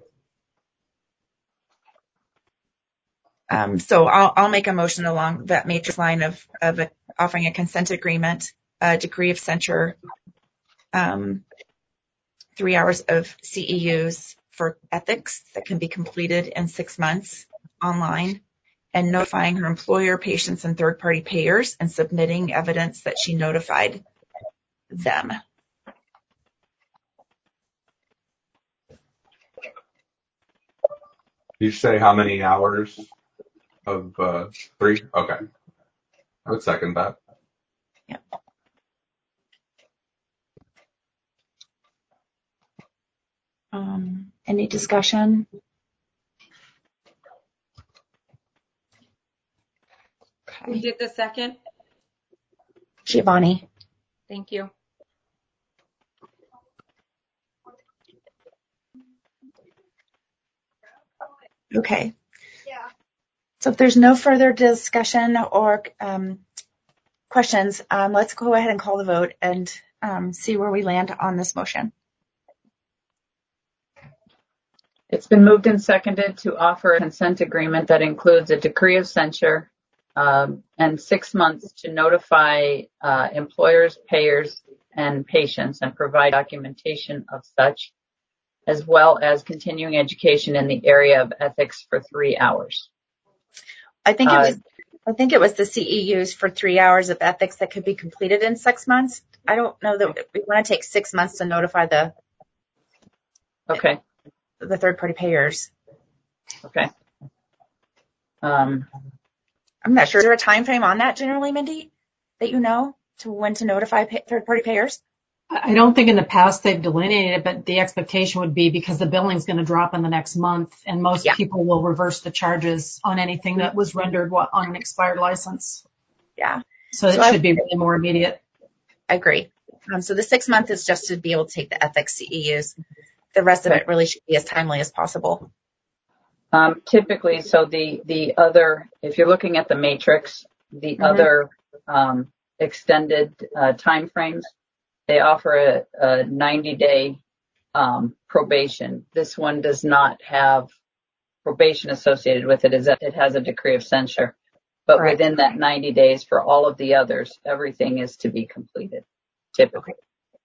Um, so I'll, I'll make a motion along that matrix line of, of a, offering a consent agreement, a degree of censure, um, three hours of C E Us for ethics that can be completed in six months online, and notifying her employer, patients, and third-party payers and submitting evidence that she notified them. Did you say how many hours of uh, three? Okay. I would second that. Yeah. Um, any discussion? Who did the second? Giovanni. Thank you. Okay. Yeah. So if there's no further discussion or um, questions, um, let's go ahead and call the vote and um, see where we land on this motion. It's been moved and seconded to offer a consent agreement that includes a decree of censure um, and six months to notify uh, employers, payers, and patients and provide documentation of such, as well as continuing education in the area of ethics for three hours. I think it Uh, was. I think it was the C E Us for three hours of ethics that could be completed in six months. I don't know that we want to take six months to notify the Okay. the third party payers. Okay. Um, I'm not sure. Is there a time frame on that generally, Mindy, that you know to when to notify pay, third party payers? I don't think in the past they've delineated it, but the expectation would be because the billing's going to drop in the next month, and most Yeah. people will reverse the charges on anything that was rendered what, on an expired license. Yeah. So, So it I- should be really more immediate. I agree. Um, so the six month is just to be able to take the ethics C E Us. The rest of Okay. it really should be as timely as possible. Um, typically, so the, the other, if you're looking at the matrix, the Mhm. other um, extended uh, time frames, they offer a, a ninety day um, probation. This one does not have probation associated with it, is that it has a decree of censure. But Correct. within that ninety days for all of the others, everything is to be completed, typically.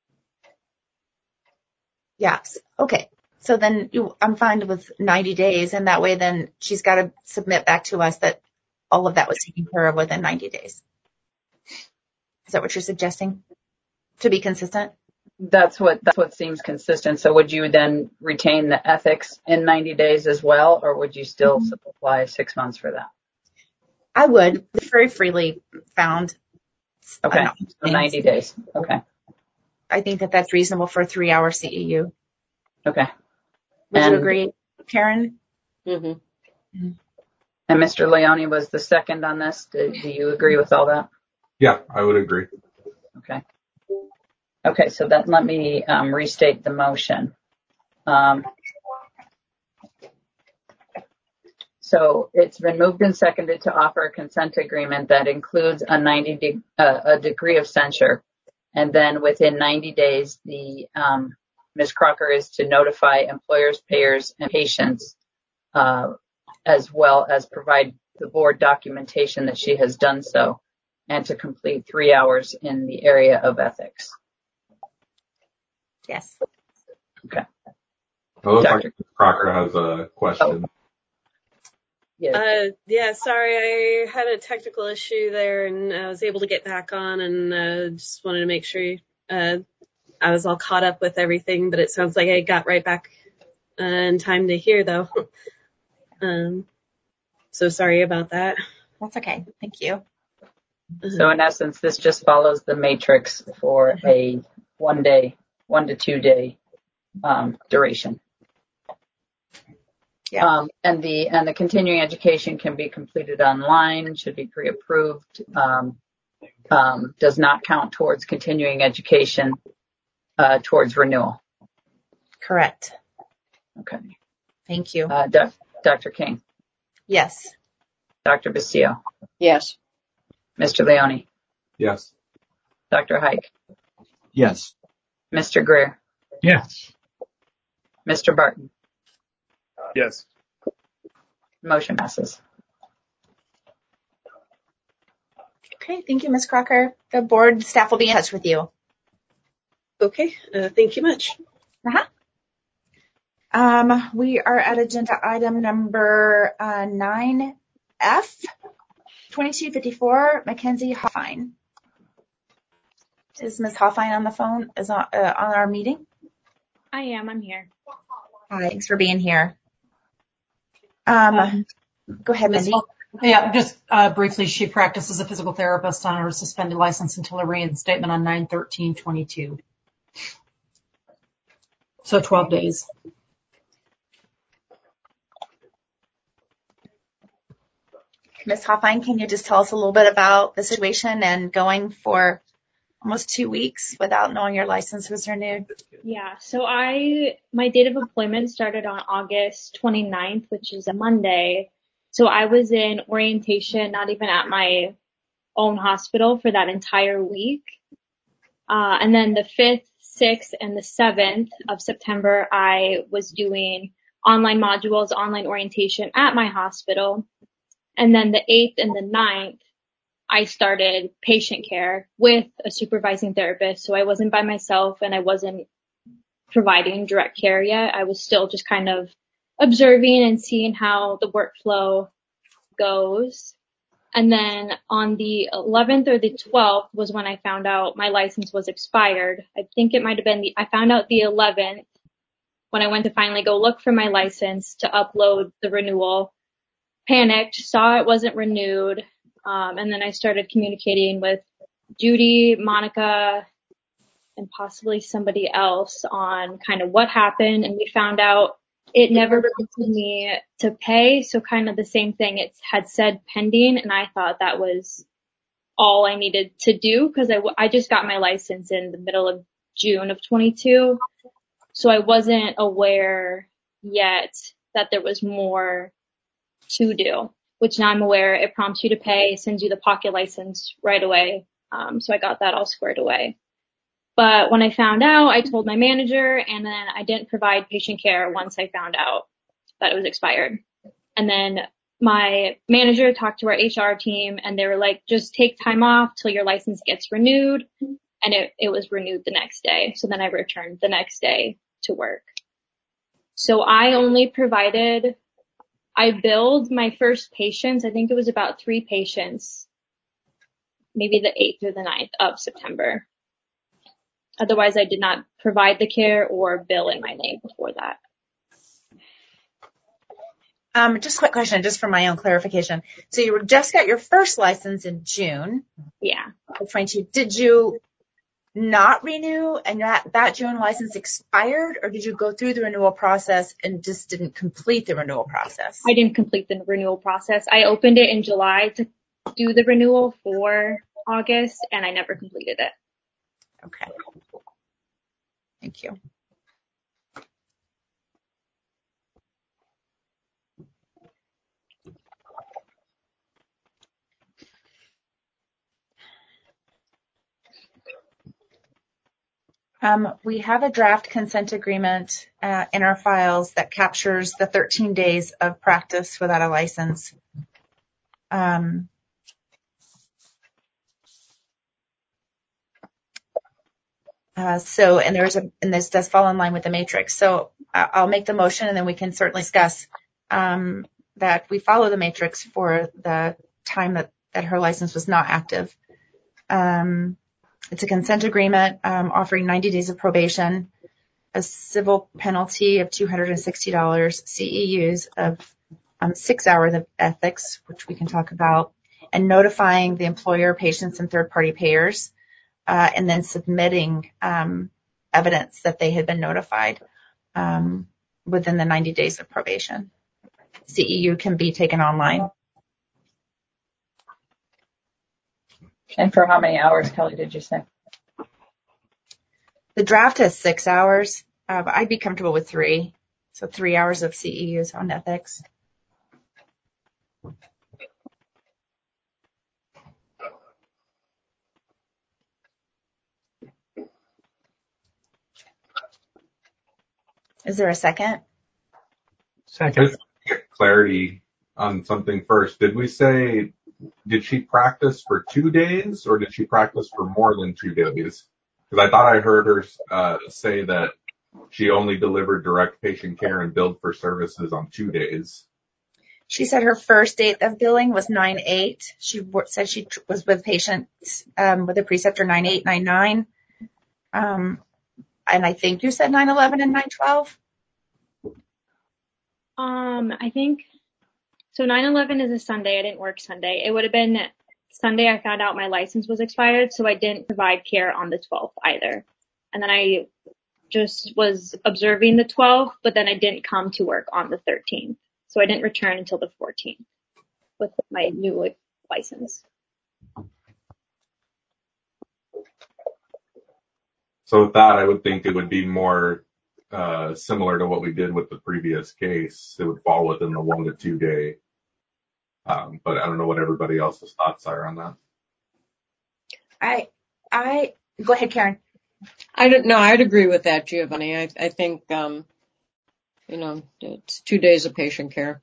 Yes. Okay. So then you, I'm fine with ninety days, and that way then she's got to submit back to us that all of that was taken care of within ninety days. Is that what you're suggesting? To be consistent? That's what that's what seems consistent. So would you then retain the ethics in ninety days as well, or would you still Mhm. apply six months for that? I would. Very freely found. Okay, Uh, so ninety days. Okay, I think that that's reasonable for a three hour C E U. okay. Would And, you agree, Karen? Mm-hmm. and Mister Leone was the second on this. Do, do you agree with all that? Yeah, I would agree. Okay. Okay, so then let me um, restate the motion. Um, so it's been moved and seconded to offer a consent agreement that includes a ninety de- uh, a degree of censure, and then within ninety days, the um, Miz Crocker is to notify employers, payers, and patients, uh, as well as provide the board documentation that she has done so, and to complete three hours in the area of ethics. Yes. Okay. It looks like Doctor Miz Crocker has a question. Oh. Yes. Uh, yeah, sorry, I had a technical issue there, and I was able to get back on, and uh, just wanted to make sure uh, I was all caught up with everything, but it sounds like I got right back uh, in time to hear, though. um, so sorry about that. That's okay. Thank you. So in essence, this just follows the matrix for a one day, one to two day um, duration. Yeah. Um, and the and the continuing education can be completed online, should be pre-approved, um, um, does not count towards continuing education uh, towards renewal. Correct. Okay. Thank you. Uh, doc, Doctor King. Yes. Doctor Basile. Yes. Mister Leone. Yes. Doctor Hike. Yes. Mister Greer. Yes. Mister Barton. Yes. Motion passes. Okay. Thank you, Miz Crocker. The board staff will be in touch with you. Okay. Uh, thank you much. Uh-huh. Um, we are at agenda item number uh, nine F, twenty-two fifty-four, Mackenzie Hoffine. Is Miz Hoffine on the phone? Is on, uh, on our meeting? I am. I'm here. Hi. Thanks for being here. Um, go ahead, Mindy. Yeah, just uh, briefly, she practiced as a physical therapist on her suspended license until a reinstatement on nine thirteen twenty-two. So twelve days. Miz Hoffine, can you just tell us a little bit about the situation and going for almost two weeks without knowing your license was renewed? Yeah. So I, my date of employment started on August twenty-ninth, which is a Monday. So I was in orientation, not even at my own hospital for that entire week. Uh, and then the fifth, sixth, and the seventh of September, I was doing online modules, online orientation at my hospital. And then the eighth and the ninth, I started patient care with a supervising therapist. So I wasn't by myself and I wasn't providing direct care yet. I was still just kind of observing and seeing how the workflow goes. And then on the eleventh or the twelfth was when I found out my license was expired. I think it might have been the, I found out the eleventh when I went to finally go look for my license to upload the renewal. Panicked, saw it wasn't renewed. Um, and then I started communicating with Judy, Monica, and possibly somebody else on kind of what happened. And we found out it never prompted me to pay. So kind of the same thing. It had said pending. And I thought that was all I needed to do because I, I just got my license in the middle of June of twenty-two. So I wasn't aware yet that there was more to do, which now I'm aware it prompts you to pay, sends you the pocket license right away. Um, so I got that all squared away. But when I found out, I told my manager, and then I didn't provide patient care once I found out that it was expired. And then my manager talked to our H R team, and they were like, just take time off till your license gets renewed. And it, it was renewed the next day. So then I returned the next day to work. So I only provided I billed my first patients. I think it was about three patients, maybe the eighth or the ninth of September. Otherwise, I did not provide the care or bill in my name before that. Um, just a quick question, just for my own clarification. So you just got your first license in June. Yeah. Of twenty-two. Did you not renew and that, that June license expired, or did you go through the renewal process and just didn't complete the renewal process? I didn't complete the renewal process. I opened it in July to do the renewal for August, and I never completed it. Okay. Thank you. Um, we have a draft consent agreement uh, in our files that captures the thirteen days of practice without a license. Um, uh, so, and there's a, and this does fall in line with the matrix. So uh, I'll make the motion, and then we can certainly discuss um, that we follow the matrix for the time that, that her license was not active. Um, it's a consent agreement um, offering ninety days of probation, a civil penalty of two hundred sixty dollars, C E Us of um, six hours of ethics, which we can talk about, and notifying the employer, patients, and third-party payers, uh, and then submitting um, evidence that they had been notified um, within the ninety days of probation. C E U can be taken online. And for how many hours, Kelly, did you say? The draft has six hours. Uh, but I'd be comfortable with three. So three hours of C E Us on ethics. Is there a second? Second. Just to get clarity on something first. Did we say, did she practice for two days or did she practice for more than two days? Because I thought I heard her uh, say that she only delivered direct patient care and billed for services on two days. She said her first date of billing was nine eight. She said she was with patients um, with a preceptor nine eight, nine nine. Um, and I think you said nine eleven and nine twelve. Um, I think, so nine eleven is a Sunday. I didn't work Sunday. It would have been Sunday I found out my license was expired, so I didn't provide care on the twelfth either. And then I just was observing the twelfth, but then I didn't come to work on the thirteenth. So I didn't return until the fourteenth with my new license. So with that, I would think it would be more uh, similar to what we did with the previous case. It would fall within the one to two day. Um, but I don't know what everybody else's thoughts are on that. I, I, go ahead, Karen. I don't know. I'd agree with that, Giovanni. I, I think, um, you know, it's two days of patient care.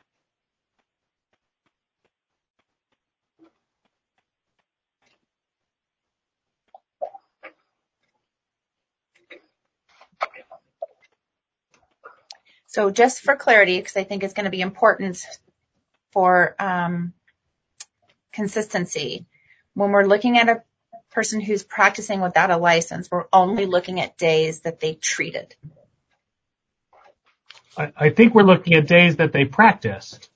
So just for clarity, because I think it's going to be important for um, consistency, when we're looking at a person who's practicing without a license, we're only looking at days that they treated. I, I think we're looking at days that they practiced.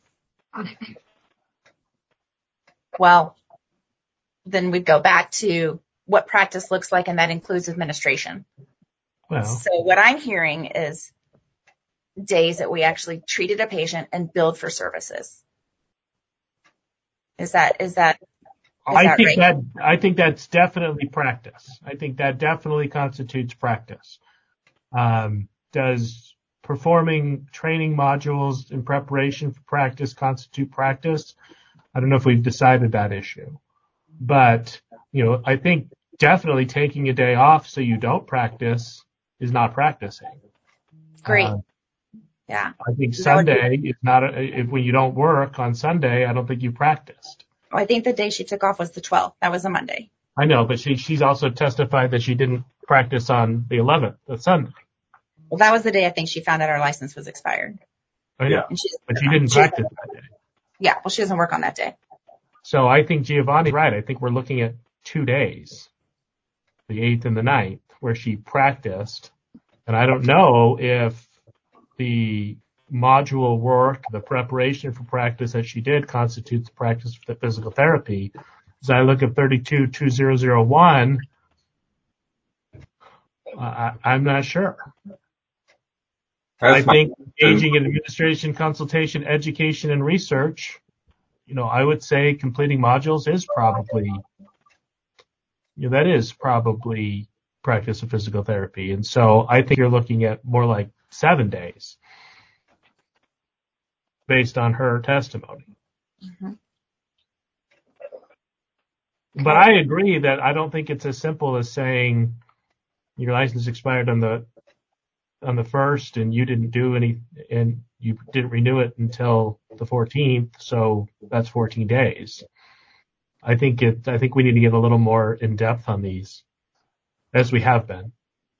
Well, then we'd go back to what practice looks like, and that includes administration. Well, so what I'm hearing is days that we actually treated a patient and billed for services. Is that, is that, is I that think right? that, I think that's definitely practice. I think that definitely constitutes practice. Um, does performing training modules in preparation for practice constitute practice? I don't know if we've decided that issue, but, you know, I think definitely taking a day off so you don't practice is not practicing. Great. Uh, Yeah. I think Sunday is not, a, if when you don't work on Sunday, I don't think you practiced. I think the day she took off was the twelfth. That was a Monday. I know, but she, she's also testified that she didn't practice on the eleventh, the Sunday. Well, that was the day I think she found out her license was expired. I know, and she, but she didn't she practice that day. Yeah, well, she doesn't work on that day. So I think Giovanni's right. I think we're looking at two days, the eighth and the ninth, where she practiced. And I don't know if the module work, the preparation for practice that she did constitutes practice for the physical therapy. As I look at thirty-two two thousand one, I, I'm not sure. That's I think engaging in administration, consultation, education, and research, you know, I would say completing modules is probably, you know, that is probably practice of physical therapy. And so I think you're looking at more like seven days based on her testimony. Mm-hmm. But I agree that I don't think it's as simple as saying your license expired on the on the first, and you didn't do any, and you didn't renew it until the fourteenth, so that's fourteen days. I think it. I think we need to get a little more in depth on these, as we have been.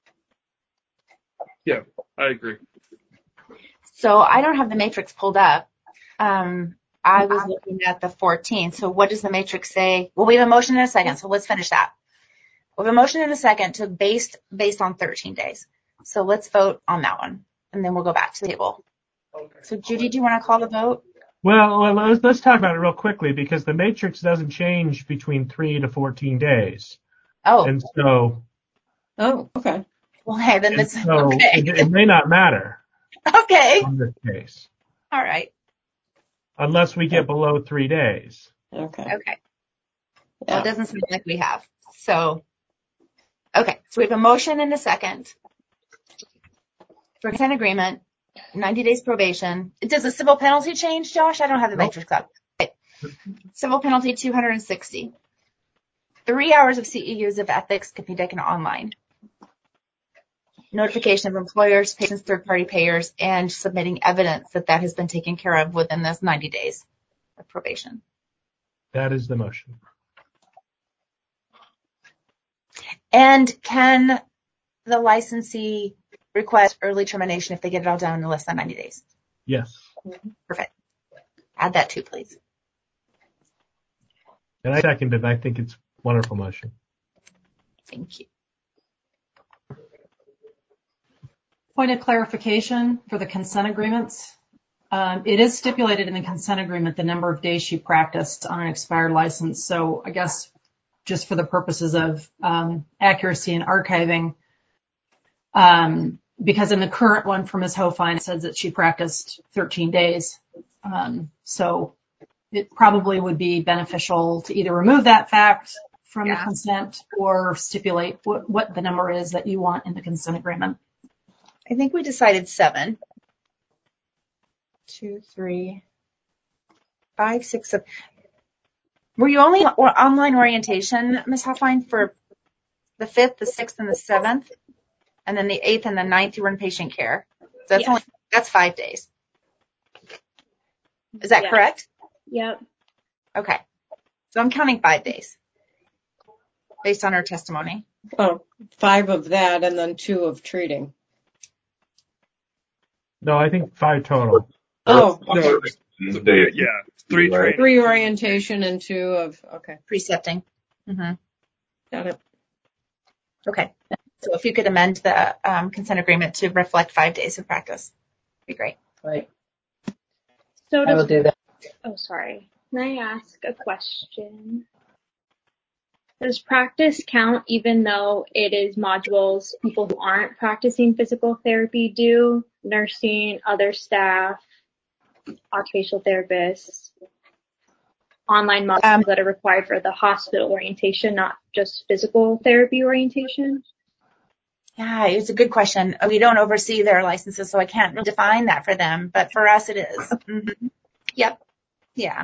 Yeah, I agree. So I don't have the matrix pulled up. Um, I was looking at the fourteenth. So what does the matrix say? Well, we have a motion in a second, so let's finish that. We have a motion in a second to based based on thirteen days. So let's vote on that one, and then we'll go back to the table. So Judy, do you want to call the vote? Well, well let's, let's talk about it real quickly, because the matrix doesn't change between three to fourteen days. Oh. And so. Oh, okay. Well, hey, then this. So okay. it, it may not matter. Okay. In this case. All right. Unless we get below three days. Okay. Okay. Well, it doesn't seem like we have. So, okay. So we have a motion and a second for consent agreement, ninety days probation. Does the civil penalty change, Josh? I don't have the matrix up. Okay. Civil penalty two hundred sixty. Three hours of C E Us of ethics can be taken online. Notification of employers, patients, third-party payers, and submitting evidence that that has been taken care of within this ninety days of probation. That is the motion. And can the licensee request early termination if they get it all done in less than ninety days? Yes. Perfect. Add that too, please. And I second it. I think it's a wonderful motion. Thank you. Point of clarification for the consent agreements. Um, it is stipulated in the consent agreement the number of days she practiced on an expired license. So I guess just for the purposes of um, accuracy and archiving, um, because in the current one for Miz Hofine, it says that she practiced thirteen days. Um, so it probably would be beneficial to either remove that fact from yeah. the consent or stipulate what, what the number is that you want in the consent agreement. I think we decided seven. Two, three, five, six, seven. Were you only or online orientation, Miz Hoffine, for the fifth, the sixth, and the seventh? And then the eighth and the ninth, you were in patient care. That's yes. only that's five days. Is that yeah. correct? Yep. Okay. So I'm counting five days based on her testimony. Oh, five of that and then two of treating. No, I think five total. Oh, okay. No, yeah, three training. Three orientation and two of, okay. Precepting. Mm-hmm. Got it. Okay. So if you could amend the um, consent agreement to reflect five days of practice, that'd be great. Right. So I will do that. Oh, sorry. Can I ask a question? Does practice count even though it is modules people who aren't practicing physical therapy do? Nursing, other staff, occupational therapists, online modules um, that are required for the hospital orientation, not just physical therapy orientation? Yeah, it's a good question. We don't oversee their licenses, so I can't really define that for them, but for us it is. Mm-hmm. Yep. Yeah.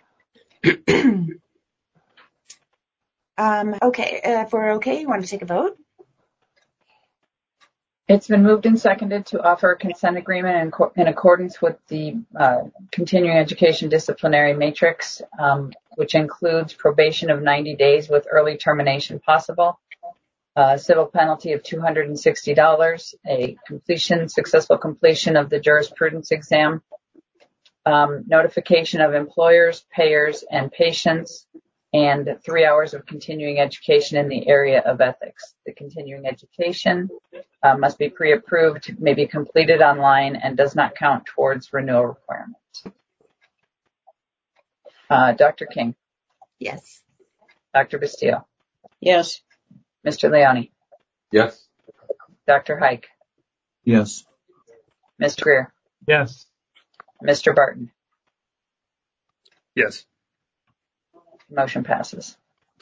um, okay, uh, if we're okay, you want to take a vote? It's been moved and seconded to offer a consent agreement in, co- in accordance with the uh, continuing education disciplinary matrix, um, which includes probation of ninety days with early termination possible, a civil penalty of two hundred sixty dollars, a completion, successful completion of the jurisprudence exam, um, notification of employers, payers, and patients, and three hours of continuing education in the area of ethics. The continuing education uh, must be pre-approved, may be completed online, and does not count towards renewal requirements. Uh, Doctor King? Yes. Doctor Bastille? Yes. Mister Leone? Yes. Doctor Hike? Yes. Mister Greer? Yes. Mister Barton? Yes. Motion passes.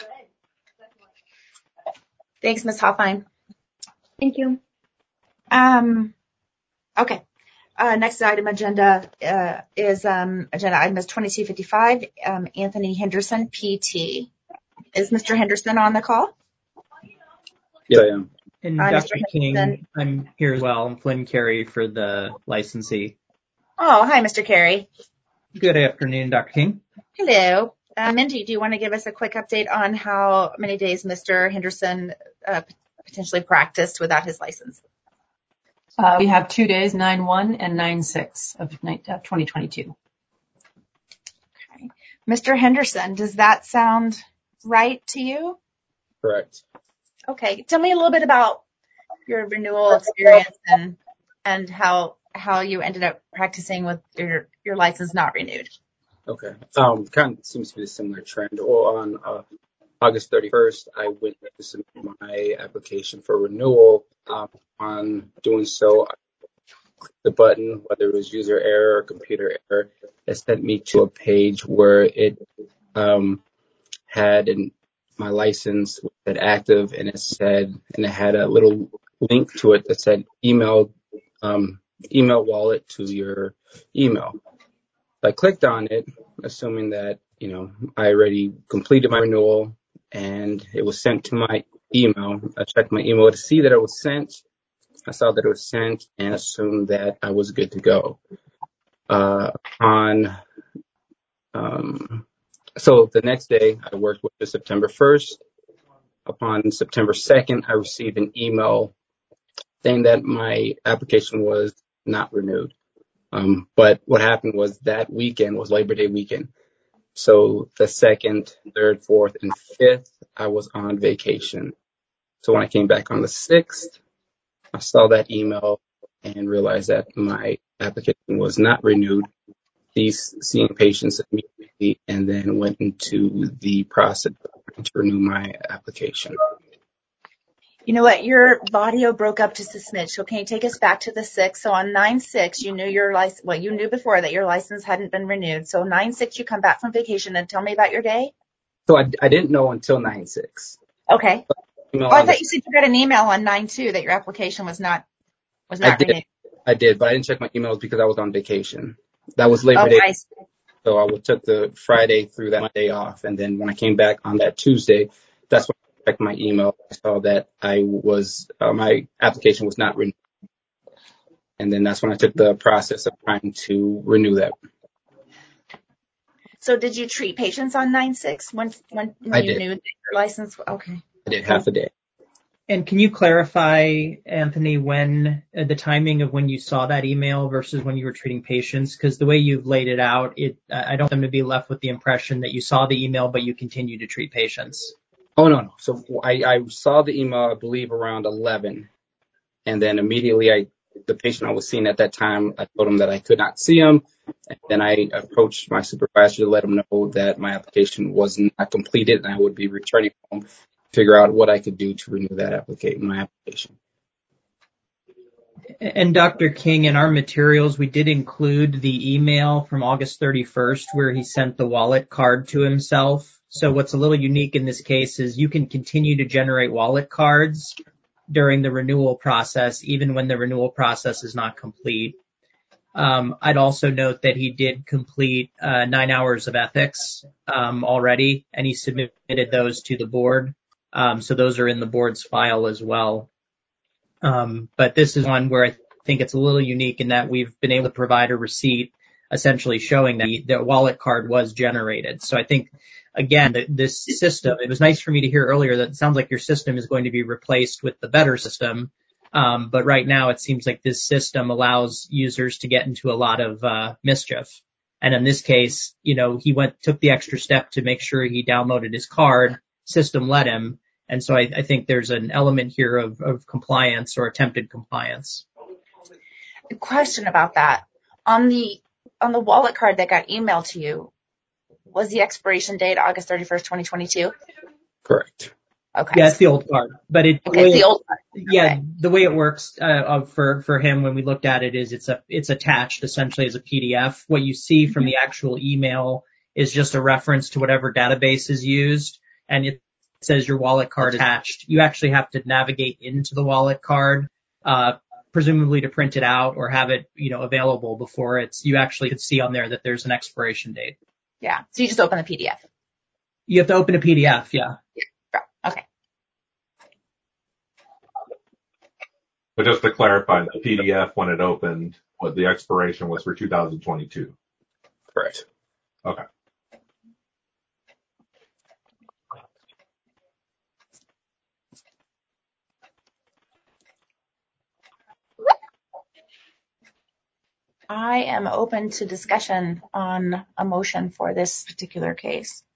Thanks, Miz Hoffine. Thank you. Um, okay. Uh, next item agenda uh, is um, agenda item is twenty-two fifty-five. Um, Anthony Henderson, P T. Is Mister Henderson on the call? Yeah, I am. And Hi, Doctor Mister King, Henderson. I'm here as well. I'm Flynn Carey for the licensee. Oh, hi, Mister Carey. Good afternoon, Doctor King. Hello. Uh, Mindy, do you want to give us a quick update on how many days Mister Henderson uh, potentially practiced without his license? Uh, we have two days, nine one and nine six of twenty twenty-two. Okay. Mister Henderson, does that sound right to you? Correct. Okay. Tell me a little bit about your renewal experience and and how how you ended up practicing with your your license not renewed. Okay. Um, kind of seems to be a similar trend. Well, on uh, August thirty-first, I went to submit my application for renewal. Um, on doing so, I clicked the button, whether it was user error or computer error, it sent me to a page where it um, had an, my license said active, and it said, and it had a little link to it that said email, um, email wallet to your email. I clicked on it, assuming that, you know, I already completed my renewal and it was sent to my email. I checked my email to see that it was sent. I saw that it was sent and assumed that I was good to go. Uh, on, um, so the next day I worked with the September first. Upon September second, I received an email saying that my application was not renewed. Um, but what happened was that weekend was Labor Day weekend. So the second, third, fourth, and fifth, I was on vacation. So when I came back on the sixth, I saw that email and realized that my application was not renewed. These seeing patients immediately, and then went into the process to renew my application. You know what? Your audio broke up just a smidge. So can you take us back to the sixth? So on nine six, you knew your license. Well, you knew before that your license hadn't been renewed. So nine six, you come back from vacation, and tell me about your day. So I, I didn't know until nine six. Okay. Oh, I thought you said you got an email on nine two that your application was not was not I did, renewed. I did, but I didn't check my emails because I was on vacation. That was Labor Oh, Day. I see. So I took the Friday through that Monday off. And then when I came back on that Tuesday, that's when I checked my email. I saw that I was, uh, my application was not renewed. And then that's when I took the process of trying to renew that. So did you treat patients on nine six when when, when I you did. knew that your license? Okay. I did half a day. And can you clarify, Anthony, when uh, the timing of when you saw that email versus when you were treating patients? Because the way you've laid it out, it I don't want them to be left with the impression that you saw the email, but you continue to treat patients. Oh, no, no. So I, I saw the email, I believe, around eleven. And then immediately I, the patient I was seeing at that time, I told him that I could not see him. And then I approached my supervisor to let him know that my application was not completed and I would be returning home, figure out what I could do to renew that application, my application. And Doctor King, in our materials, we did include the email from August thirty-first where he sent the wallet card to himself. So what's a little unique in this case is you can continue to generate wallet cards during the renewal process, even when the renewal process is not complete. Um, I'd also note that he did complete uh, nine hours of ethics um, already, and he submitted those to the board. Um, so those are in the board's file as well. Um, but this is one where I think it's a little unique in that we've been able to provide a receipt essentially showing that the, the wallet card was generated. So I think, again, the, this system, it was nice for me to hear earlier that it sounds like your system is going to be replaced with the better system. Um, but right now it seems like this system allows users to get into a lot of uh, mischief. And in this case, you know, he went, took the extra step to make sure he downloaded his card, system let him. And so I, I think there's an element here of, of compliance or attempted compliance. A question about that. On the on the wallet card that got emailed to you, was the expiration date August thirty-first, twenty twenty-two? Correct. Okay. Yeah, it's the old card, but it, Okay, it's the old card. Yeah, Okay. the way it works uh, for for him when we looked at it is it's a it's attached essentially as a P D F. What you see from the actual email is just a reference to whatever database is used, and it says your wallet card is attached. You actually have to navigate into the wallet card, uh, presumably to print it out or have it, you know, available before it's. You actually could see on there that there's an expiration date. Yeah. So you just open the P D F. You have to open a P D F, yeah. Okay. But just to clarify, the P D F when it opened, what the expiration was for two thousand twenty-two. Correct. Okay. I am open to discussion on a motion for this particular case.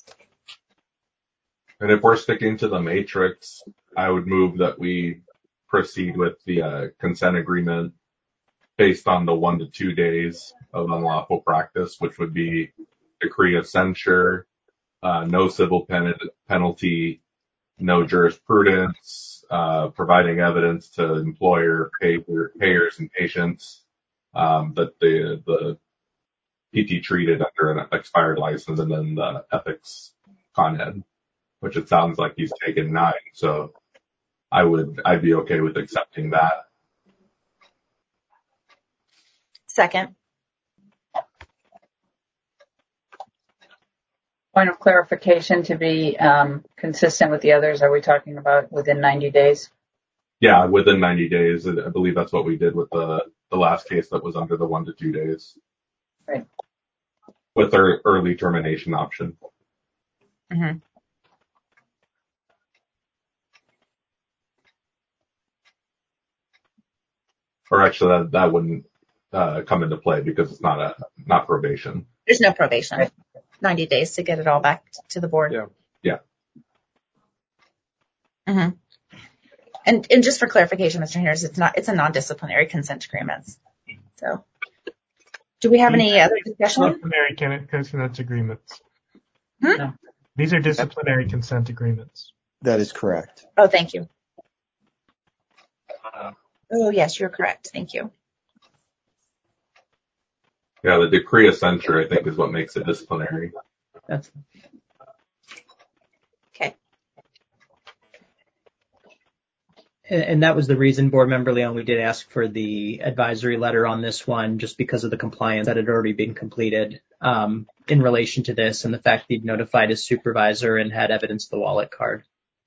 And if we're sticking to the matrix, I would move that we proceed with the uh, consent agreement based on the one to two days of unlawful practice, which would be decree of censure, uh, no civil pen- penalty, no jurisprudence, uh, providing evidence to employer, pay- payers, and patients um, that the the P T treated under an expired license, and then the ethics con ed, which it sounds like he's taken nine. So I would I'd be okay with accepting that. Second. Point of clarification to be um, consistent with the others. Are we talking about within ninety days? Yeah, within ninety days. I believe that's what we did with the, the last case that was under the one to two days. Right. With our early termination option. Mm-hmm. Or actually, that, that wouldn't uh, come into play because it's not a not probation. There's no probation. Right. ninety days to get it all back to the board. Yeah. Yeah. Mm-hmm. And and just for clarification, Mister Henners, it's not it's a non-disciplinary consent agreement. So, do we have any other discussion? Disciplinary consent agreements. Hmm? No. These are disciplinary consent agreements. That is correct. Oh, thank you. Oh, yes, you're correct. Thank you. Yeah, the decree of censure, I think, is what makes it disciplinary. That's okay. And, and that was the reason, Board Member Leon, we did ask for the advisory letter on this one, just because of the compliance that had already been completed um, in relation to this, and the fact that he'd notified his supervisor and had evidence of the wallet card.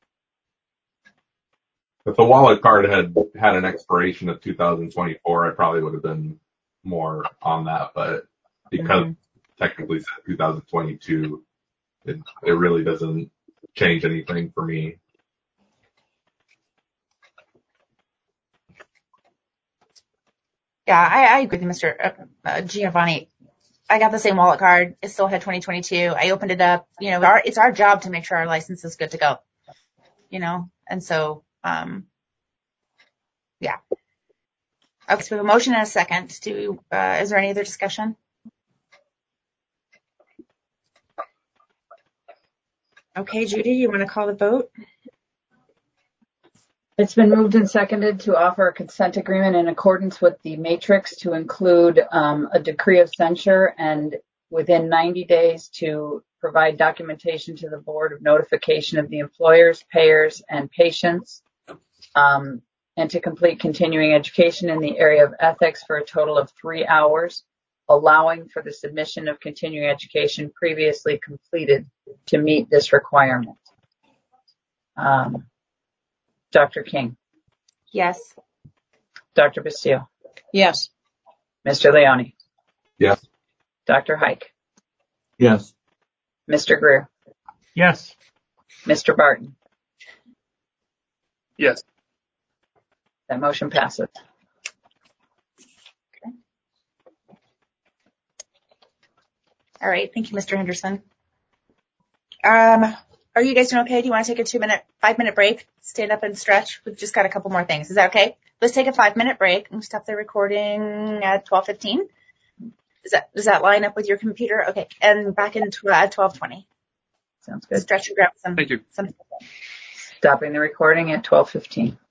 If the wallet card had had an expiration of two thousand twenty-four, I probably would have been more on that. But because mm-hmm. technically said two thousand twenty-two, it, it really doesn't change anything for me. Yeah, I, I agree with Mister Uh, Giovanni. I got the same wallet card. It still had twenty twenty-two. I opened it up. You know, our, it's our job to make sure our license is good to go. You know, and so, um, yeah. Okay, so we have a motion and a second. Do uh, is there any other discussion? Okay, Judy, you want to call the vote? It's been moved and seconded to offer a consent agreement in accordance with the matrix to include um, a decree of censure and within ninety days to provide documentation to the board of notification of the employers, payers, and patients, um, and to complete continuing education in the area of ethics for a total of three hours, allowing for the submission of continuing education previously completed to meet this requirement. Um, Doctor King? Yes. Doctor Bastille? Yes. Mister Leone? Yes. Doctor Hike? Yes. Mister Greer? Yes. Mister Barton? Yes. That motion passes. Okay. All right. Thank you, Mister Henderson. Um, are you guys doing okay? Do you want to take a two minute, five minute break? Stand up and stretch. We've just got a couple more things. Is that okay? Let's take a five minute break and stop the recording at twelve fifteen. Does that, does that line up with your computer? Okay. And back in at twelve twenty. Sounds good. Stretch and grab some. Thank you. Some. Stopping the recording at twelve fifteen.